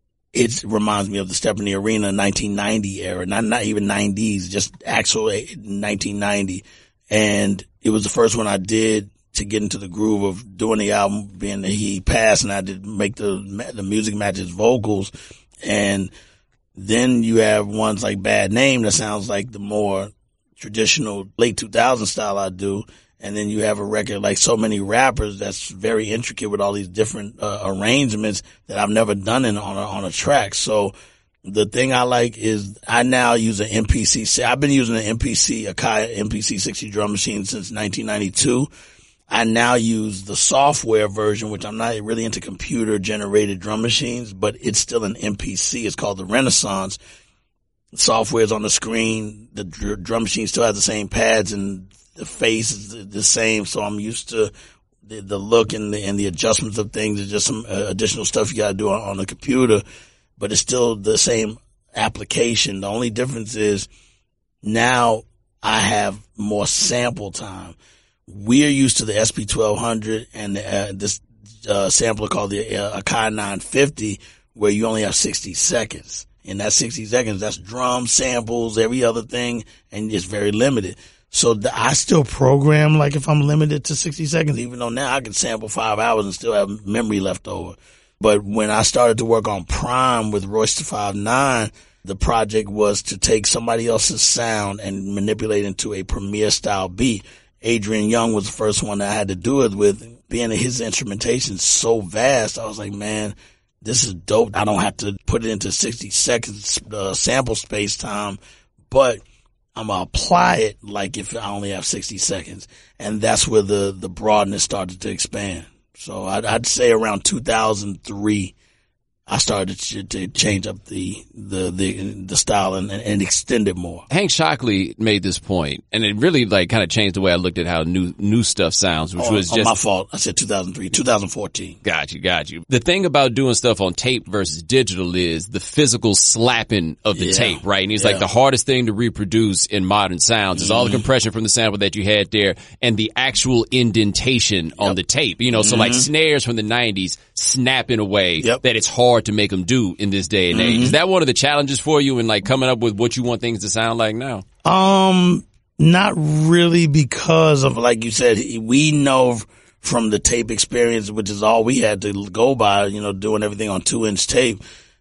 it reminds me of the Step in the Arena nineteen ninety era, not, not even nineties, just actual nineteen ninety. And it was the first one I did to get into the groove of doing the album, being that he passed and I did make the, the music match his vocals. And then you have ones like Bad Name that sounds like the more traditional late two thousand style I do. And then you have a record like So Many Rappers that's very intricate with all these different uh, arrangements that I've never done in on a, on a track. So the thing I like is I now use an M P C. I've been using an M P C, a Kaya M P C sixty drum machine since nineteen ninety-two. I now use the software version, which I'm not really into computer generated drum machines, but it's still an M P C. It's called the Renaissance. The software is on the screen. The dr- drum machine still has the same pads and the face is the same, so I'm used to the, the look and the, and the adjustments of things. There's just some uh, additional stuff you gotta do on, on the computer, but it's still the same application. The only difference is now I have more sample time. We're used to the S P twelve hundred and the, uh, this uh, sampler called the uh, Akai nine fifty, where you only have sixty seconds. In that sixty seconds, that's drums, samples, every other thing, and it's very limited. So the, I still program like if I'm limited to sixty seconds, even though now I can sample five hours and still have memory left over. But when I started to work on Prime with Royce da five nine, the project was to take somebody else's sound and manipulate into a Premiere style beat. Adrian Young was the first one that I had to do it with. Being his instrumentation so vast, I was like, man, this is dope. I don't have to put it into sixty seconds uh, sample space time, but I'm going to apply it like if I only have sixty seconds. And that's where the, the broadness started to expand. So I'd, I'd say around two thousand three, I started to, to change up the, the, the, the style and, and extend it more. Hank Shocklee made this point, and it really like kind of changed the way I looked at how new, new stuff sounds, which oh, was just. Oh, my fault. I said two thousand three, two thousand fourteen. Got you, got you. The thing about doing stuff on tape versus digital is the physical slapping of the yeah. tape, right? And he's yeah. like the hardest thing to reproduce in modern sounds is mm-hmm. all the compression from the sample that you had there and the actual indentation yep. on the tape. You know, mm-hmm. so like snares from the nineties snap in a way yep. that it's hard to make them do in this day and age. Mm-hmm. Is that one of the challenges for you in like coming up with what you want things to sound like now? Um, not really, because of, like you said, we know from the tape experience, which is all we had to go by, you know, doing everything on two inch tape,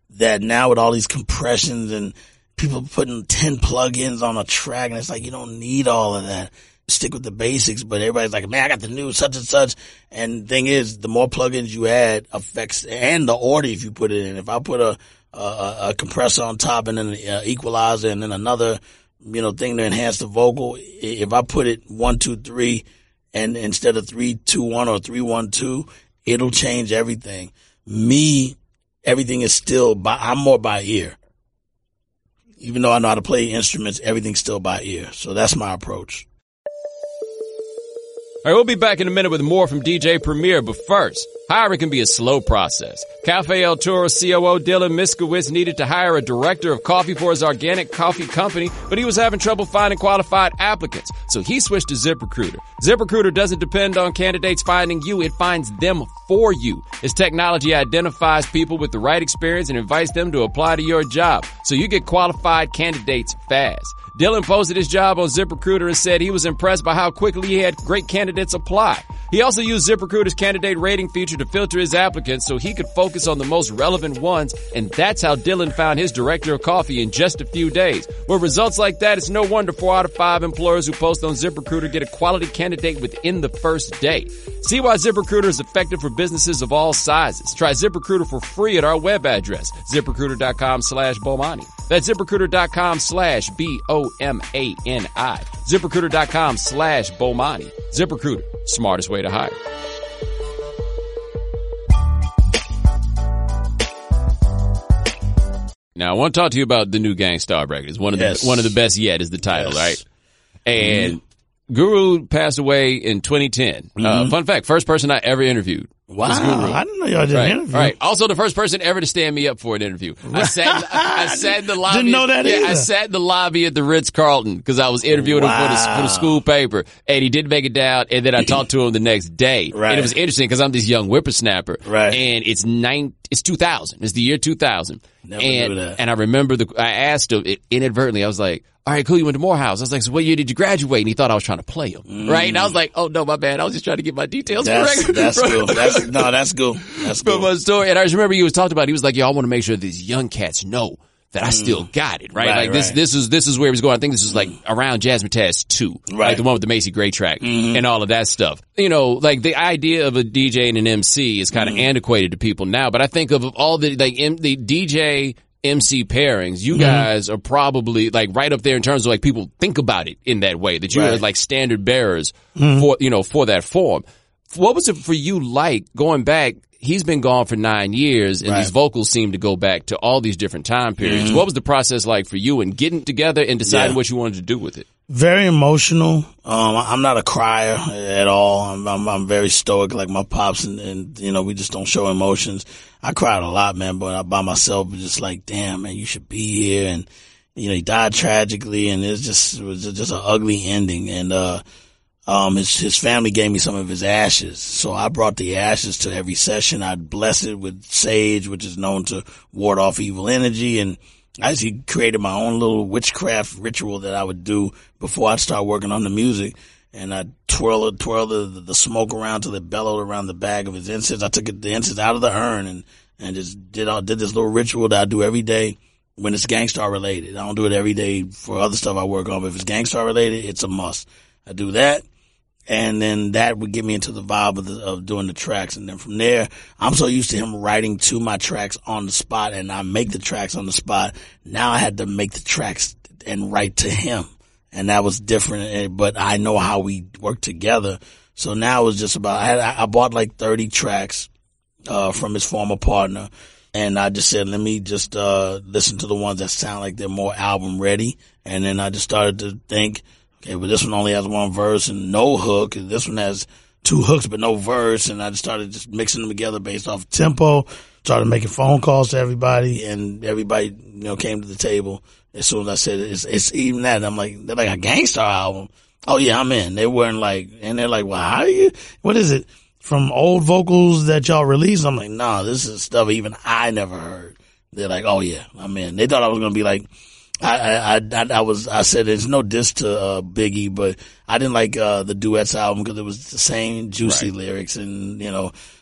that now with all these compressions and people putting ten plugins on a track, and it's like, you don't need all of that. Stick with the basics, but everybody's like, man, I got the new such and such. And the thing is, the more plugins you add affects, and the order if you put it in. If I put a, a, a compressor on top and then an equalizer and then another, you know, thing to enhance the vocal, if I put it one, two, three, and instead of three, two, one or three, one, two, it'll change everything. Me, everything is still by, I'm more by ear. Even though I know how to play instruments, everything's still by ear. So that's my approach. All right, we'll be back in a minute with more from D J Premier, but first, hiring can be a slow process. Cafe El Toro's C O O Dylan Miskowitz needed to hire a director of coffee for his organic coffee company, but he was having trouble finding qualified applicants, so he switched to ZipRecruiter. ZipRecruiter doesn't depend on candidates finding you, it finds them for you. Its technology identifies people with the right experience and invites them to apply to your job, so you get qualified candidates fast. Dylan posted his job on ZipRecruiter and said he was impressed by how quickly he had great candidates apply. He also used ZipRecruiter's candidate rating feature to filter his applicants so he could focus on the most relevant ones, and that's how Dylan found his director of coffee in just a few days. With results like that, it's no wonder four out of five employers who post on ZipRecruiter get a quality candidate within the first day. See why ZipRecruiter is effective for businesses of all sizes. Try ZipRecruiter for free at our web address, ZipRecruiter.com slash Bomani. That's ZipRecruiter.com slash B O M A N I. ZipRecruiter.com slash Bomani. ZipRecruiter, smartest way to hire. Now, I want to talk to you about the new Gang Starr record. It's one of yes. the one of the best yet is the title, yes. right? And mm-hmm. Guru passed away in twenty ten. Mm-hmm. Uh, fun fact, first person I ever interviewed. Wow, I didn't know y'all did right. an interview. Right. Also, the first person ever to stand me up for an interview. I sat, I sat in the lobby. Didn't know that yeah, either. I sat in the lobby at the Ritz-Carlton because I was interviewing wow. him for the, for the school paper, and he didn't make it down. And then I talked to him the next day. Right. And it was interesting because I'm this young whippersnapper. Right. And it's nine. It's two thousand. It's the year two thousand. Never and, knew that. And I remember the. I asked him it, inadvertently. I was like, all right, cool, you went to Morehouse. I was like, so what year did you graduate? And he thought I was trying to play him, mm. right? And I was like, oh, no, my bad. I was just trying to get my details that's, correct. That's cool. That's, no, that's cool. That's cool. From my story. And I just remember he was talking about, he was like, yo, I want to make sure these young cats know that I still got it, right? right like this, right. this is, this is where he was going. I think this was like around Jazzmatazz two, right. like the one with the Macy Gray track mm-hmm. and all of that stuff. You know, like the idea of a D J and an M C is kind of mm-hmm. antiquated to people now, but I think of all the, like M, the D J M C pairings, you guys mm-hmm. are probably like right up there in terms of like people think about it in that way, that you right. are like standard bearers mm-hmm. for, you know, for that form. What was it for you like going back? He's been gone for nine years and right. these vocals seem to go back to all these different time periods. Mm-hmm. What was the process like for you in getting together and deciding yeah. what you wanted to do with it? Very emotional. Um, I'm not a crier at all. I'm, I'm, I'm very stoic like my pops and, and, you know, we just don't show emotions. I cried a lot, man, but I by myself was just like, damn, man, you should be here. And, you know, he died tragically and it's just, it was just an ugly ending. And, uh, um, his, his family gave me some of his ashes. So I brought the ashes to every session. I blessed it with sage, which is known to ward off evil energy. And I actually created my own little witchcraft ritual that I would do before I'd start working on the music. And I twirl it, twirl the, the smoke around till it bellowed around the bag of his incense. I took it, the incense out of the urn and, and just did all, did this little ritual that I do every day when it's Gang Starr related. I don't do it every day for other stuff I work on, but if it's Gang Starr related, it's a must. I do that. And then that would get me into the vibe of, the, of doing the tracks. And then from there, I'm so used to him writing to my tracks on the spot and I make the tracks on the spot. Now I had to make the tracks and write to him. And that was different, but I know how we work together. So now it was just about, I, had, I bought like thirty tracks, uh, from his former partner. And I just said, let me just, uh, listen to the ones that sound like they're more album ready. And then I just started to think, okay, but this one only has one verse and no hook. And this one has two hooks but no verse. And I just started just mixing them together based off tempo. Started making phone calls to everybody, and everybody, you know, came to the table. As soon as I said it's, it's even that, I'm like, they're like a Gang Starr album. Oh yeah, I'm in. They weren't like, and they're like, well, how do you, what is it? From old vocals that y'all released? I'm like, nah, this is stuff even I never heard. They're like, oh yeah, I'm in. They thought I was going to be like, I, I, I, I was, I said it's no diss to, uh, Biggie, but I didn't like, uh, the Duets album because it was the same juicy right. lyrics and, you know,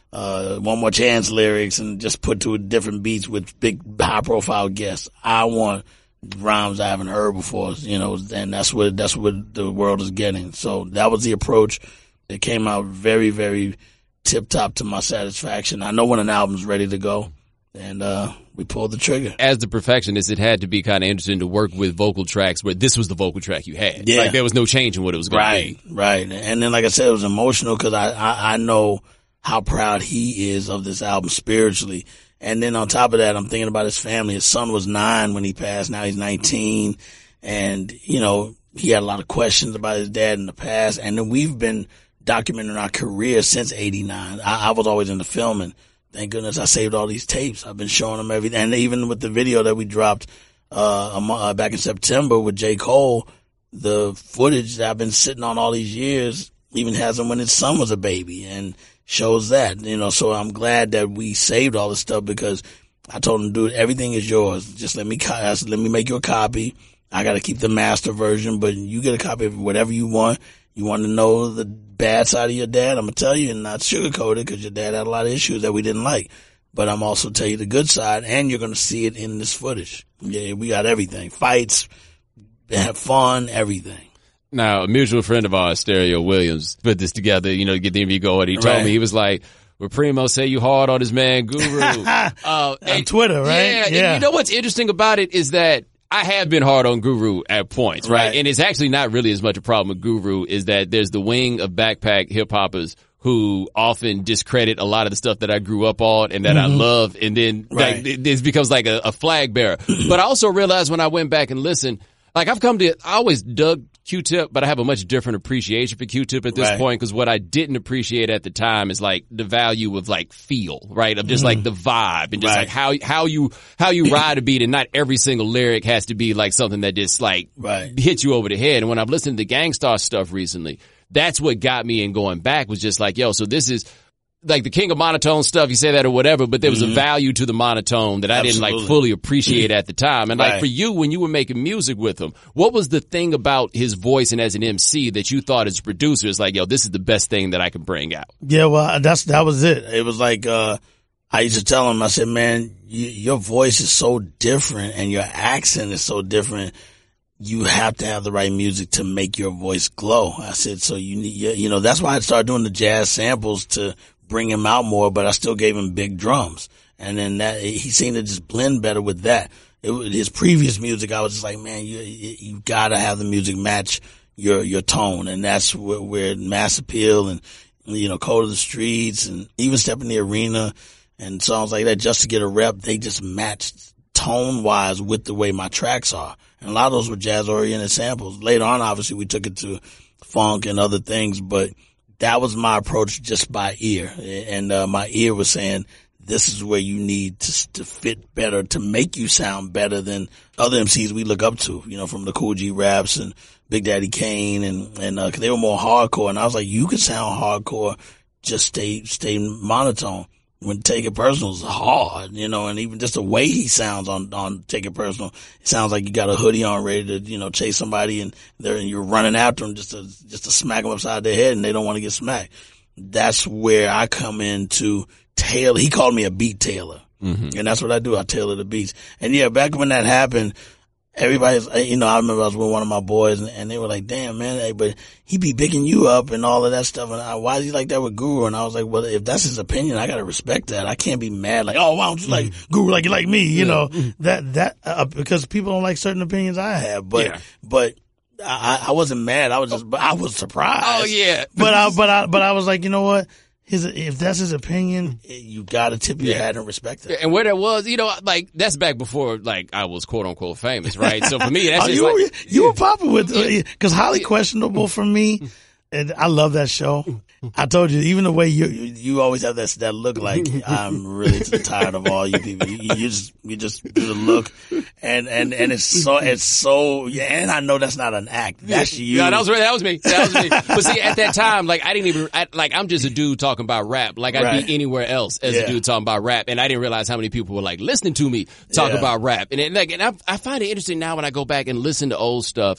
uh, One More Chance lyrics and just put to different beats with big high profile guests. I want rhymes I haven't heard before, you know, and that's what, that's what the world is getting. So that was the approach. It came out very, very tip top to my satisfaction. I know when an album's ready to go, and, uh, we pulled the trigger. As the perfectionist, it had to be kind of interesting to work with vocal tracks where this was the vocal track you had. Yeah. Like there was no change in what it was going right, to be. Right, right. And then, like I said, it was emotional because I, I, I know how proud he is of this album spiritually. And then on top of that, I'm thinking about his family. His son was nine when he passed. Now he's nineteen. And, you know, he had a lot of questions about his dad in the past. And then we've been documenting our career since eighty-nine. I, I was always into filming. Thank goodness I saved all these tapes. I've been showing them everything. And even with the video that we dropped, uh, a month, uh, back in September with J. Cole, the footage that I've been sitting on all these years even has him when his son was a baby and shows that, you know, so I'm glad that we saved all this stuff because I told him, dude, everything is yours. Just let me, co- let me make your copy. I got to keep the master version, but you get a copy of whatever you want. You want to know the bad side of your dad, I'm going to tell you and not sugarcoat it because your dad had a lot of issues that we didn't like. But I'm also tell you the good side, and you're going to see it in this footage. Yeah, we got everything. Fights, have fun, everything. Now, a mutual friend of ours, Stereo Williams, put this together, you know, to get the M V going. He told Right. me, he was like, well, Primo say you hard on his man, Guru. uh, On and- Twitter, right? Yeah, and Yeah. you know what's interesting about it is that I have been hard on Guru at points, right? Right. And it's actually not really as much a problem with Guru is that there's the wing of backpack hip hoppers who often discredit a lot of the stuff that I grew up on and that Mm-hmm. I love. And then Right. like, it, it becomes like a, a flag bearer. But I also realized when I went back and listened, like I've come to, I always dug Q-Tip, but I have a much different appreciation for Q-Tip at this Right. point because what I didn't appreciate at the time is like the value of like feel, right? Of just like the vibe and just Right. like how, how you, how you ride a beat and not every single lyric has to be like something that just like Right. hits you over the head. And when I've listened to the Gangstar stuff recently, that's what got me in going back was just like, yo, so this is like the king of monotone stuff. You say that or whatever, but there was Mm-hmm. a value to the monotone that I didn't like Absolutely. fully appreciate at the time. And like Right. for you, when you were making music with him, what was the thing about his voice and as an M C that you thought as a producer is like, yo, this is the best thing that I can bring out? Yeah, well, that's, that was it. It was like, uh, I used to tell him, I said, man, you, your voice is so different and your accent is so different. You have to have the right music to make your voice glow. I said, so you need, you you know, that's why I started doing the jazz samples to bring him out more, but I still gave him big drums. And then that, he seemed to just blend better with that. It was, his previous music, I was just like, man, you, you, you gotta have the music match your, your tone. And that's where, where Mass Appeal and, you know, Code of the Streets and even Step in the Arena and songs like that, Just to Get a Rep, they just matched tone wise with the way my tracks are. And a lot of those were jazz oriented samples. Later on, obviously, we took it to funk and other things, but that was my approach just by ear. And, uh, my ear was saying, this is where you need to, to fit better, to make you sound better than other M Cs we look up to, you know, from the Cool G Raps and Big Daddy Kane and, and, uh, 'cause they were more hardcore. And I was like, you can sound hardcore, just stay, stay monotone. When Take It Personal is hard, you know, and even just the way he sounds on, on Take It Personal, it sounds like you got a hoodie on ready to, you know, chase somebody and they're, and you're running after them just to, just to smack them upside their head and they don't want to get smacked. That's where I come in to tailor. He called me a beat tailor. Mm-hmm. And that's what I do. I tailor the beats. And yeah, back when that happened, everybody's, you know, I remember I was with one of my boys and, and they were like, damn, man, hey, but he be picking you up and all of that stuff. And I, why is he like that with Guru? And I was like, well, if that's his opinion, I got to respect that. I can't be mad like, oh, why don't you like Guru like you like me? You know, that, that, uh, because people don't like certain opinions I have. But, Yeah. but I, I wasn't mad. I was just, I was surprised. Oh, yeah. But I, but I, but I was like, you know what? His, if that's his opinion, you gotta tip your hat and respect it. And where that was, you know, like that's back before like I was quote unquote famous, right? So for me, that's Oh, just you, like, were, you were popping with, because Highly Questionable for me, and I love that show. I told you, even the way you you always have that that look like I'm really tired of all you people. You, you just you just do the look, and and and it's so it's so yeah. And I know that's not an act. That's you. Yeah, that was that was me. That was me. But see, at that time, like I didn't even I, like I'm just a dude talking about rap. Like I'd Right. be anywhere else as Yeah. a dude talking about rap, and I didn't realize how many people were like listening to me talk Yeah. about rap. And it, like, and I, I find it interesting now when I go back and listen to old stuff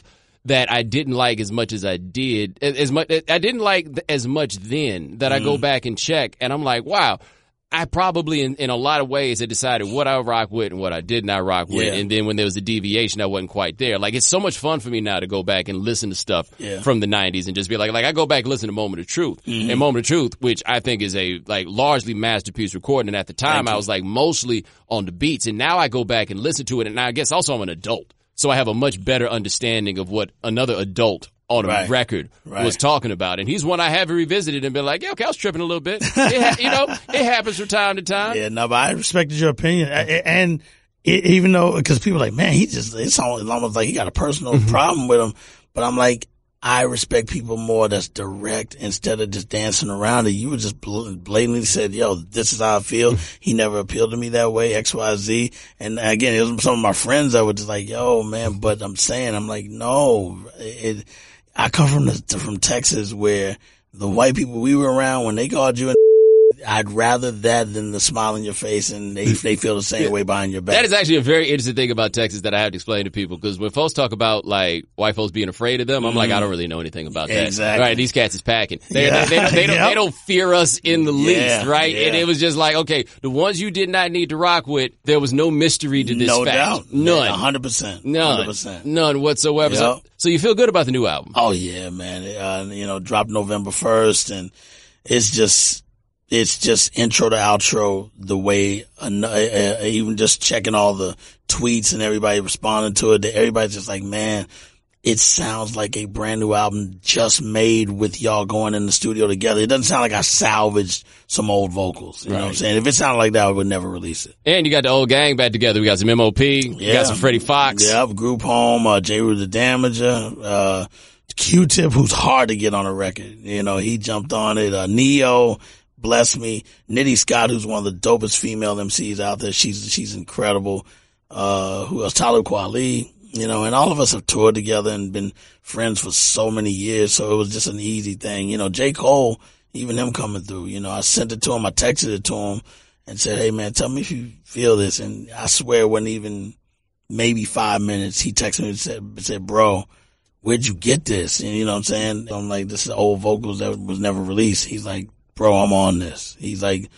that I didn't like as much as I did, as much, I didn't like as much then that I go back and check and I'm like, wow, I probably in, in a lot of ways had decided what I rock with and what I did not rock with. Yeah. And then when there was a deviation, I wasn't quite there. Like, it's so much fun for me now to go back and listen to stuff yeah. from the nineties and just be like, like, I go back and listen to Moment of Truth. Mm-hmm. And Moment of Truth, which I think is a, like, largely masterpiece recording. And at the time, I was, like, mostly on the beats. And now I go back and listen to it. And now I guess also I'm an adult. So I have a much better understanding of what another adult on a right. record right. was talking about. And he's one I haven't revisited and been like, yeah, okay, I was tripping a little bit. It ha- you know, it happens from time to time. Yeah, no, but I respected your opinion. And it, even though, because people are like, man, he just, it's almost like he got a personal mm-hmm. problem with him. But I'm like, I respect people more that's direct instead of just dancing around it. You were just blatantly said, yo, this is how I feel. He never appealed to me that way, X, Y, Z. And again, it was some of my friends that were just like, yo, man, but I'm saying, I'm like, no, it, I come from the, from Texas where the white people we were around, when they called you, and I'd rather that than the smile on your face and they they feel the same yeah. way behind your back. That is actually a very interesting thing about Texas that I have to explain to people, because when folks talk about like white folks being afraid of them, I'm mm. like, I don't really know anything about that. Exactly. Right? These cats is packing. They, yeah. they, they, they, they, don't, yep. they don't fear us in the least, yeah. right? Yeah. And it was just like, okay, the ones you did not need to rock with, there was no mystery to this no fact. Doubt. None. one hundred percent. None. one hundred percent. None whatsoever. Yep. So, so you feel good about the new album? Oh yeah, man. Uh, you know, dropped November first, and it's just, it's just intro to outro the way, uh, uh, even just checking all the tweets and everybody responding to it, everybody's just like, man, it sounds like a brand new album just made with y'all going in the studio together. It doesn't sound like I salvaged some old vocals. You right. know what I'm saying? If it sounded like that, I would never release it. And you got the old gang back together. We got some M O P. Yeah. You got some Freddie Fox. Yeah, Group Home, uh, J. Rue the Damager, uh, Q-Tip, who's hard to get on a record. You know, he jumped on it. Uh, Neo, Bless Me. Nitty Scott, who's one of the dopest female M Cs out there. She's, she's incredible. Uh, who else? Talib Kweli. You know, and all of us have toured together and been friends for so many years. So it was just an easy thing. You know, J. Cole, even him coming through, you know, I sent it to him. I texted it to him and said, hey man, tell me if you feel this. And I swear it wasn't even maybe five minutes. He texted me and said, said, bro, where'd you get this? And you know what I'm saying? I'm like, this is old vocals that was never released. He's like, bro, I'm on this. He's like,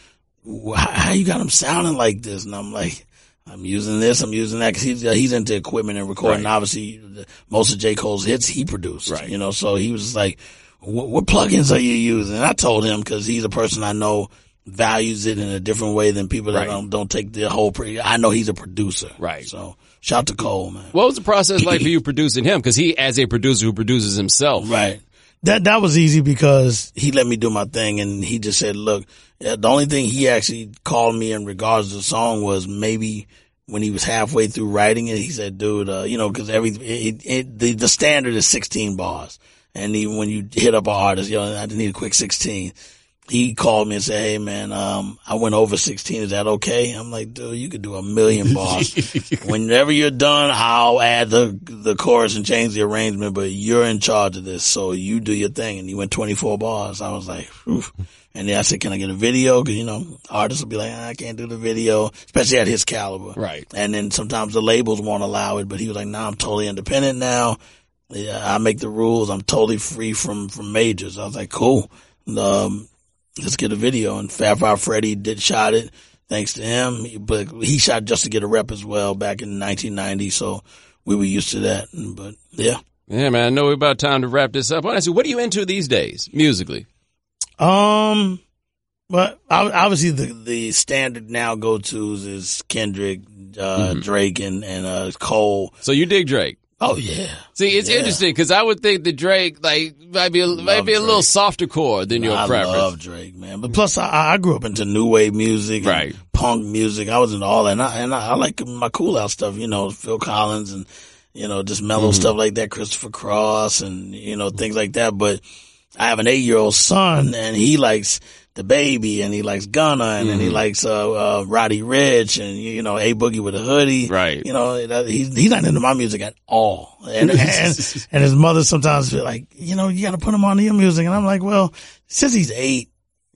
how you got him sounding like this? And I'm like, I'm using this, I'm using that, cause he's, uh, he's into equipment and recording. Right. Obviously, the, most of J. Cole's hits he produced, right. you know, so he was like, what, what plugins are you using? And I told him, cause he's a person I know values it in a different way than people that right. don't, don't take the whole, pre- I know he's a producer. Right. So, shout out to Cole, man. What was the process like for you producing him? Cause he, as a producer who produces himself. Right. That, that was easy because he let me do my thing and he just said, look, the only thing he actually called me in regards to the song was maybe when he was halfway through writing it, he said, dude, uh, you know, cause every, it, it, the, the standard is sixteen bars. And even when you hit up an artist, you know, I need a quick sixteen. He called me and said, hey man, um, I went over sixteen. Is that okay? I'm like, dude, you could do a million bars. Whenever you're done, I'll add the, the chorus and change the arrangement, but you're in charge of this. So you do your thing. And he went twenty-four bars. I was like, oof. And then I said, can I get a video? Cause you know, artists will be like, I can't do the video, especially at his caliber. Right. And then sometimes the labels won't allow it, but he was like, nah, I'm totally independent now. Yeah, I make the rules. I'm totally free from, from majors. I was like, cool. Um, let's get a video. And Fab Five Freddy did shot it thanks to him, but he shot Just to Get a Rep as well back in nineteen ninety. So we were used to that. But yeah. Yeah, man. I know we're about time to wrap this up. I want to ask you, what are you into these days musically? Um, but obviously the, the standard now go-tos is Kendrick, uh, mm-hmm. Drake and, and, uh, Cole. So you dig Drake? Oh yeah. See, it's yeah. interesting because I would think that Drake like might be a, might be a little softer core than your I preference. I love Drake, man. But plus, I, I grew up into new wave music, and right? Punk music. I was into all that, and I, and I, I like my cool out stuff. You know, Phil Collins and you know just mellow mm-hmm. stuff like that. Christopher Cross and you know things like that. But I have an eight year old son, and he likes The Baby, and he likes Gunna, and, mm-hmm. and he likes uh, uh Roddy Ricch, and you know A Boogie with a Hoodie. Right. You know he's he's not into my music at all, and and, and his mother sometimes be like, you know, you got to put him on your music, and I'm like, well, since he's eight,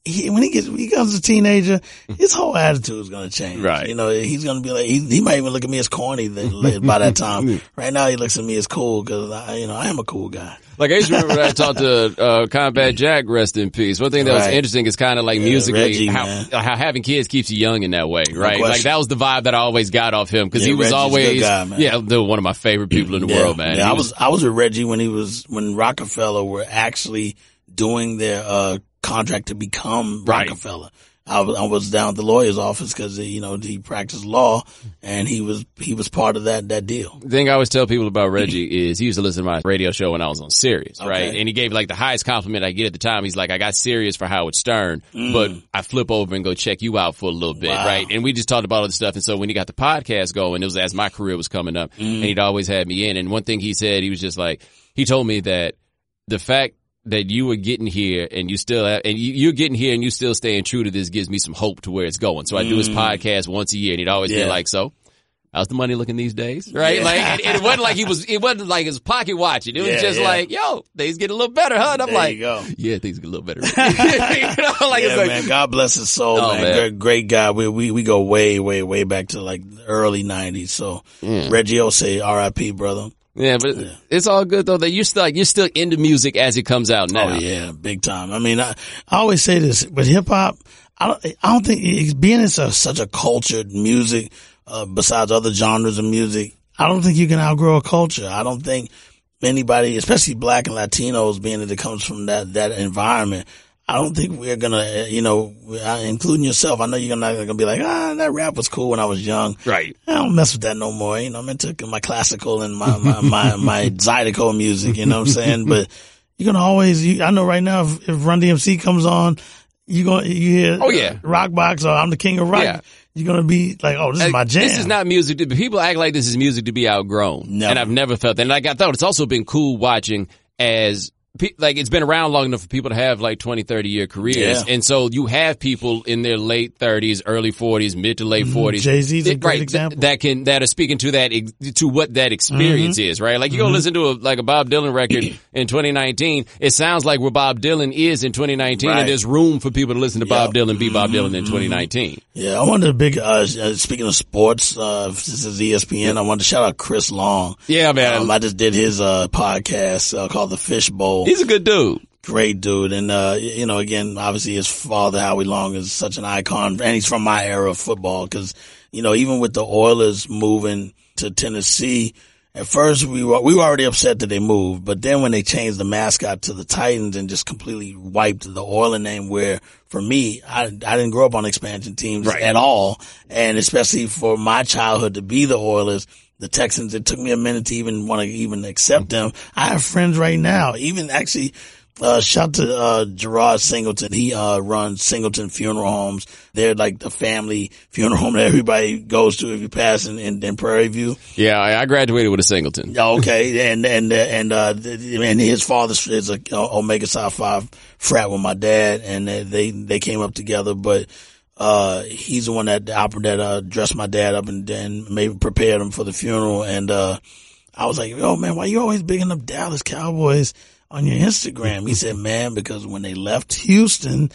he, when he gets, when he becomes a teenager, his whole attitude is going to change. Right. You know, he's going to be like, he, he might even look at me as corny by that time. Right now, he looks at me as cool because I, you know, I am a cool guy. Like, I used to remember when I talked to, uh, Combat Jack, rest in peace. One thing that right. was interesting is kind of like yeah, musically, Reggie, how, man. how having kids keeps you young in that way, right? No like, that was the vibe that I always got off him, cause yeah, he was Reggie's always, a good guy, man. yeah, the, one of my favorite people in the yeah, world, man. Yeah, I was, was, I was with Reggie when he was, when Rockefeller were actually doing their, uh, contract to become right. Rockefeller. I was, I was down at the lawyer's office because, you know, he practiced law and he was, he was part of that, that deal. The thing I always tell people about Reggie is he used to listen to my radio show when I was on Sirius, okay. right? And he gave like the highest compliment I get at the time. He's like, I got Sirius for Howard Stern, mm. but I flip over and go check you out for a little bit, wow. right? And we just talked about all this stuff. And so when he got the podcast going, it was as my career was coming up mm. and he'd always had me in. And one thing he said, he was just like, he told me that the fact that you were getting here and you still have, and you, you're getting here and you still staying true to this gives me some hope to where it's going. So I mm. do his podcast once a year and he'd always yeah. be like, so how's the money looking these days? Right? Yeah. Like, and, and it wasn't like he was, it wasn't like his pocket watching. It was yeah, just yeah. like, yo, things get a little better, huh? And I'm there like, you go. yeah, things get a little better. you know, like, yeah, it's like, man. God bless his soul, oh, man. man. Great, great guy. We, we, we go way, way, way back to like the early nineties. So yeah. Reggie Osei, R I P, brother. Yeah, but yeah. it's all good though that you're still like, you're still into music as it comes out now. Oh yeah, big time. I mean, I, I always say this, but hip hop, I don't, I don't think it's being in such, such a cultured music, uh, besides other genres of music. I don't think you can outgrow a culture. I don't think anybody, especially black and Latinos, being that it comes from that, that environment. I don't think we're gonna, you know, including yourself. I know you're not gonna be like, ah, that rap was cool when I was young. Right. I don't mess with that no more. You know, I'm into my classical and my, my, my, my Zydeco music, you know what I'm saying? But you're gonna always, you, I know right now if, if Run D M C comes on, you gonna, you hear, oh yeah, Rockbox or I'm the King of Rock. Yeah. You're gonna be like, oh, this is my jam. This is not music. To, people act like this is music to be outgrown. Never. And I've never felt that. And like I thought it's also been cool watching as, like it's been around long enough for people to have like twenty, thirty year careers. Yeah. And so you have people in their late thirties, early forties, mid to late forties. Jay-Z's a great right, example. That can, that are speaking to that, to what that experience mm-hmm. is, right? Like you go mm-hmm. listen to a, like a Bob Dylan record in twenty nineteen. It sounds like where Bob Dylan is in twenty nineteen right. and there's room for people to listen to yep. Bob Dylan, be Bob Dylan in mm-hmm. twenty nineteen. Yeah, I wanted a big, uh, speaking of sports, uh, this is E S P N. I wanted to shout out Chris Long. Yeah, man. Um, I just did his, uh, podcast, uh, called The Fish Bowl. He's a good dude. Great dude. And, uh, you know, again, obviously his father, Howie Long, is such an icon. And he's from my era of football. Cause, you know, even with the Oilers moving to Tennessee, at first we were, we were already upset that they moved. But then when they changed the mascot to the Titans and just completely wiped the Oiler name, where for me, I, I didn't grow up on expansion teams right. at all. And especially for my childhood to be the Oilers, the Texans, it took me a minute to even want to even accept them. I have friends right now, even actually, Uh, shout to, uh, Gerard Singleton. He, uh, runs Singleton Funeral Homes. They're like the family funeral home that everybody goes to if you pass in, in, in Prairie View. Yeah, I, I graduated with a Singleton. Okay. And, and, and, uh, and his father is a Omega Psi Phi frat with my dad, and they, they came up together, but, uh, he's the one that, that, uh, dressed my dad up and, and maybe prepared him for the funeral. And, uh, I was like, oh man, why you always bigging up Dallas Cowboys on your Instagram? He said, man, because when they left Houston,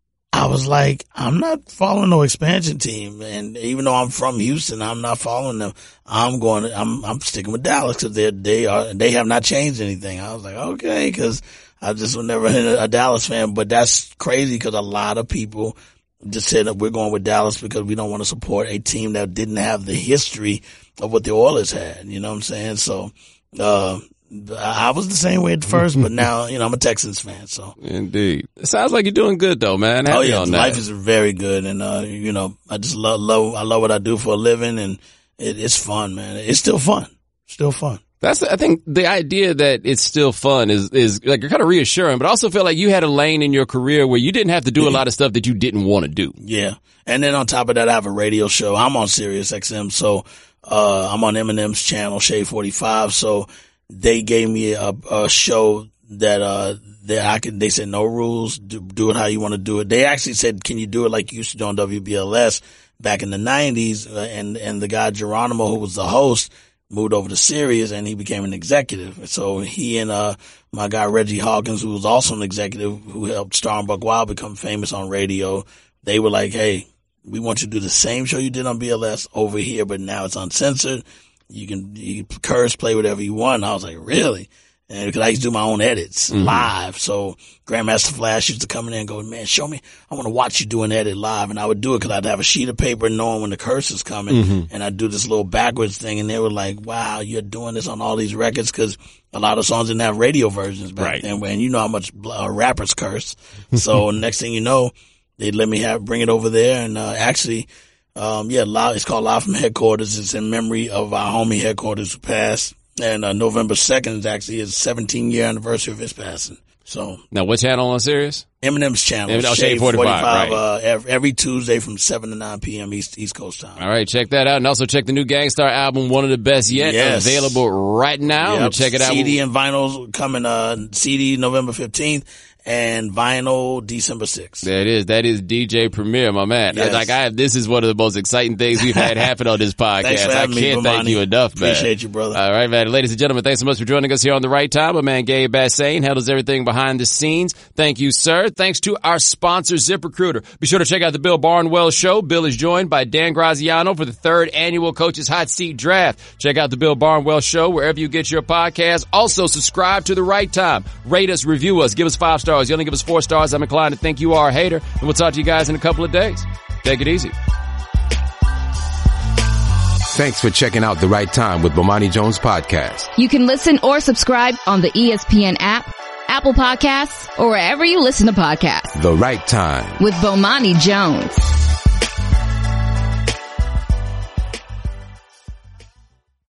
I was like, I'm not following no expansion team. And even though I'm from Houston, I'm not following them. I'm going to, I'm, I'm sticking with Dallas because they they are, they have not changed anything. I was like, okay, because I just was never a Dallas fan, but that's crazy because a lot of people just said that we're going with Dallas because we don't want to support a team that didn't have the history of what the Oilers had. You know what I'm saying? So, uh, I was the same way at first, but now, you know, I'm a Texans fan, so. Indeed. It sounds like you're doing good though, man. Happy oh yeah, on life that. is very good, and, uh, you know, I just love, love, I love what I do for a living, and it, it's fun, man. It's still fun. Still fun. That's, I think the idea that it's still fun is, is like, you're kind of reassuring, but I also feel like you had a lane in your career where you didn't have to do a lot of stuff that you didn't want to do. Yeah. And then on top of that, I have a radio show. I'm on Sirius X M, so, uh, I'm on Eminem's channel, Shade forty-five, so they gave me a, a show that, uh, that I could, they said no rules, do, do it how you want to do it. They actually said, can you do it like you used to do on W B L S back in the nineties? Uh, and, and the guy Geronimo, who was the host, moved over to Sirius and he became an executive. So he and, uh, my guy Reggie Hawkins, who was also an executive who helped Star and Buck Wild become famous on radio, they were like, hey, we want you to do the same show you did on B L S over here, but now it's uncensored. You can, you can curse, play whatever you want. And I was like, really? And because I used to do my own edits mm-hmm. live. So Grandmaster Flash used to come in and go, man, show me. I want to watch you do an edit live. And I would do it because I'd have a sheet of paper knowing when the curse is coming. Mm-hmm. And I'd do this little backwards thing. And they were like, wow, you're doing this on all these records, because a lot of songs didn't have radio versions back right. then. And you know how much uh, rappers curse. So next thing you know, they'd let me have, bring it over there. And, uh, actually, um, yeah, live, it's called Live from Headquarters. It's in memory of our homie Headquarters who passed. And, uh, November second is actually his seventeen year anniversary of his passing. So. Now, what channel on Sirius? Eminem's channel. Eminem, Shade forty-five, right. uh, every, every Tuesday from seven to nine p.m. East, East Coast time. All right, check that out. And also check the new Gang Starr album, One of the Best Yet, yes. available right now. Yep. Check it out. C D and vinyls coming, uh, C D November fifteenth. And vinyl December sixth. There it is. That is D J Premier, my man. Yes. Like I have, this is one of the most exciting things we've had happen on this podcast. Thanks for having I can't me, thank you enough, man. Appreciate you, brother. All right, man. Ladies and gentlemen, thanks so much for joining us here on The Right Time. My man Gabe Bassane handles everything behind the scenes. Thank you, sir. Thanks to our sponsor, ZipRecruiter. Be sure to check out the Bill Barnwell Show. Bill is joined by Dan Graziano for the third annual Coach's Hot Seat Draft. Check out the Bill Barnwell Show wherever you get your podcast. Also, subscribe to The Right Time. Rate us, review us, give us five stars. You only give us four stars, I'm inclined to think you are a hater. And we'll talk to you guys in a couple of days. Take it easy. Thanks for checking out The Right Time with Bomani Jones podcast. You can listen or subscribe on the E S P N app, Apple Podcasts, or wherever you listen to podcasts. The Right Time with Bomani Jones.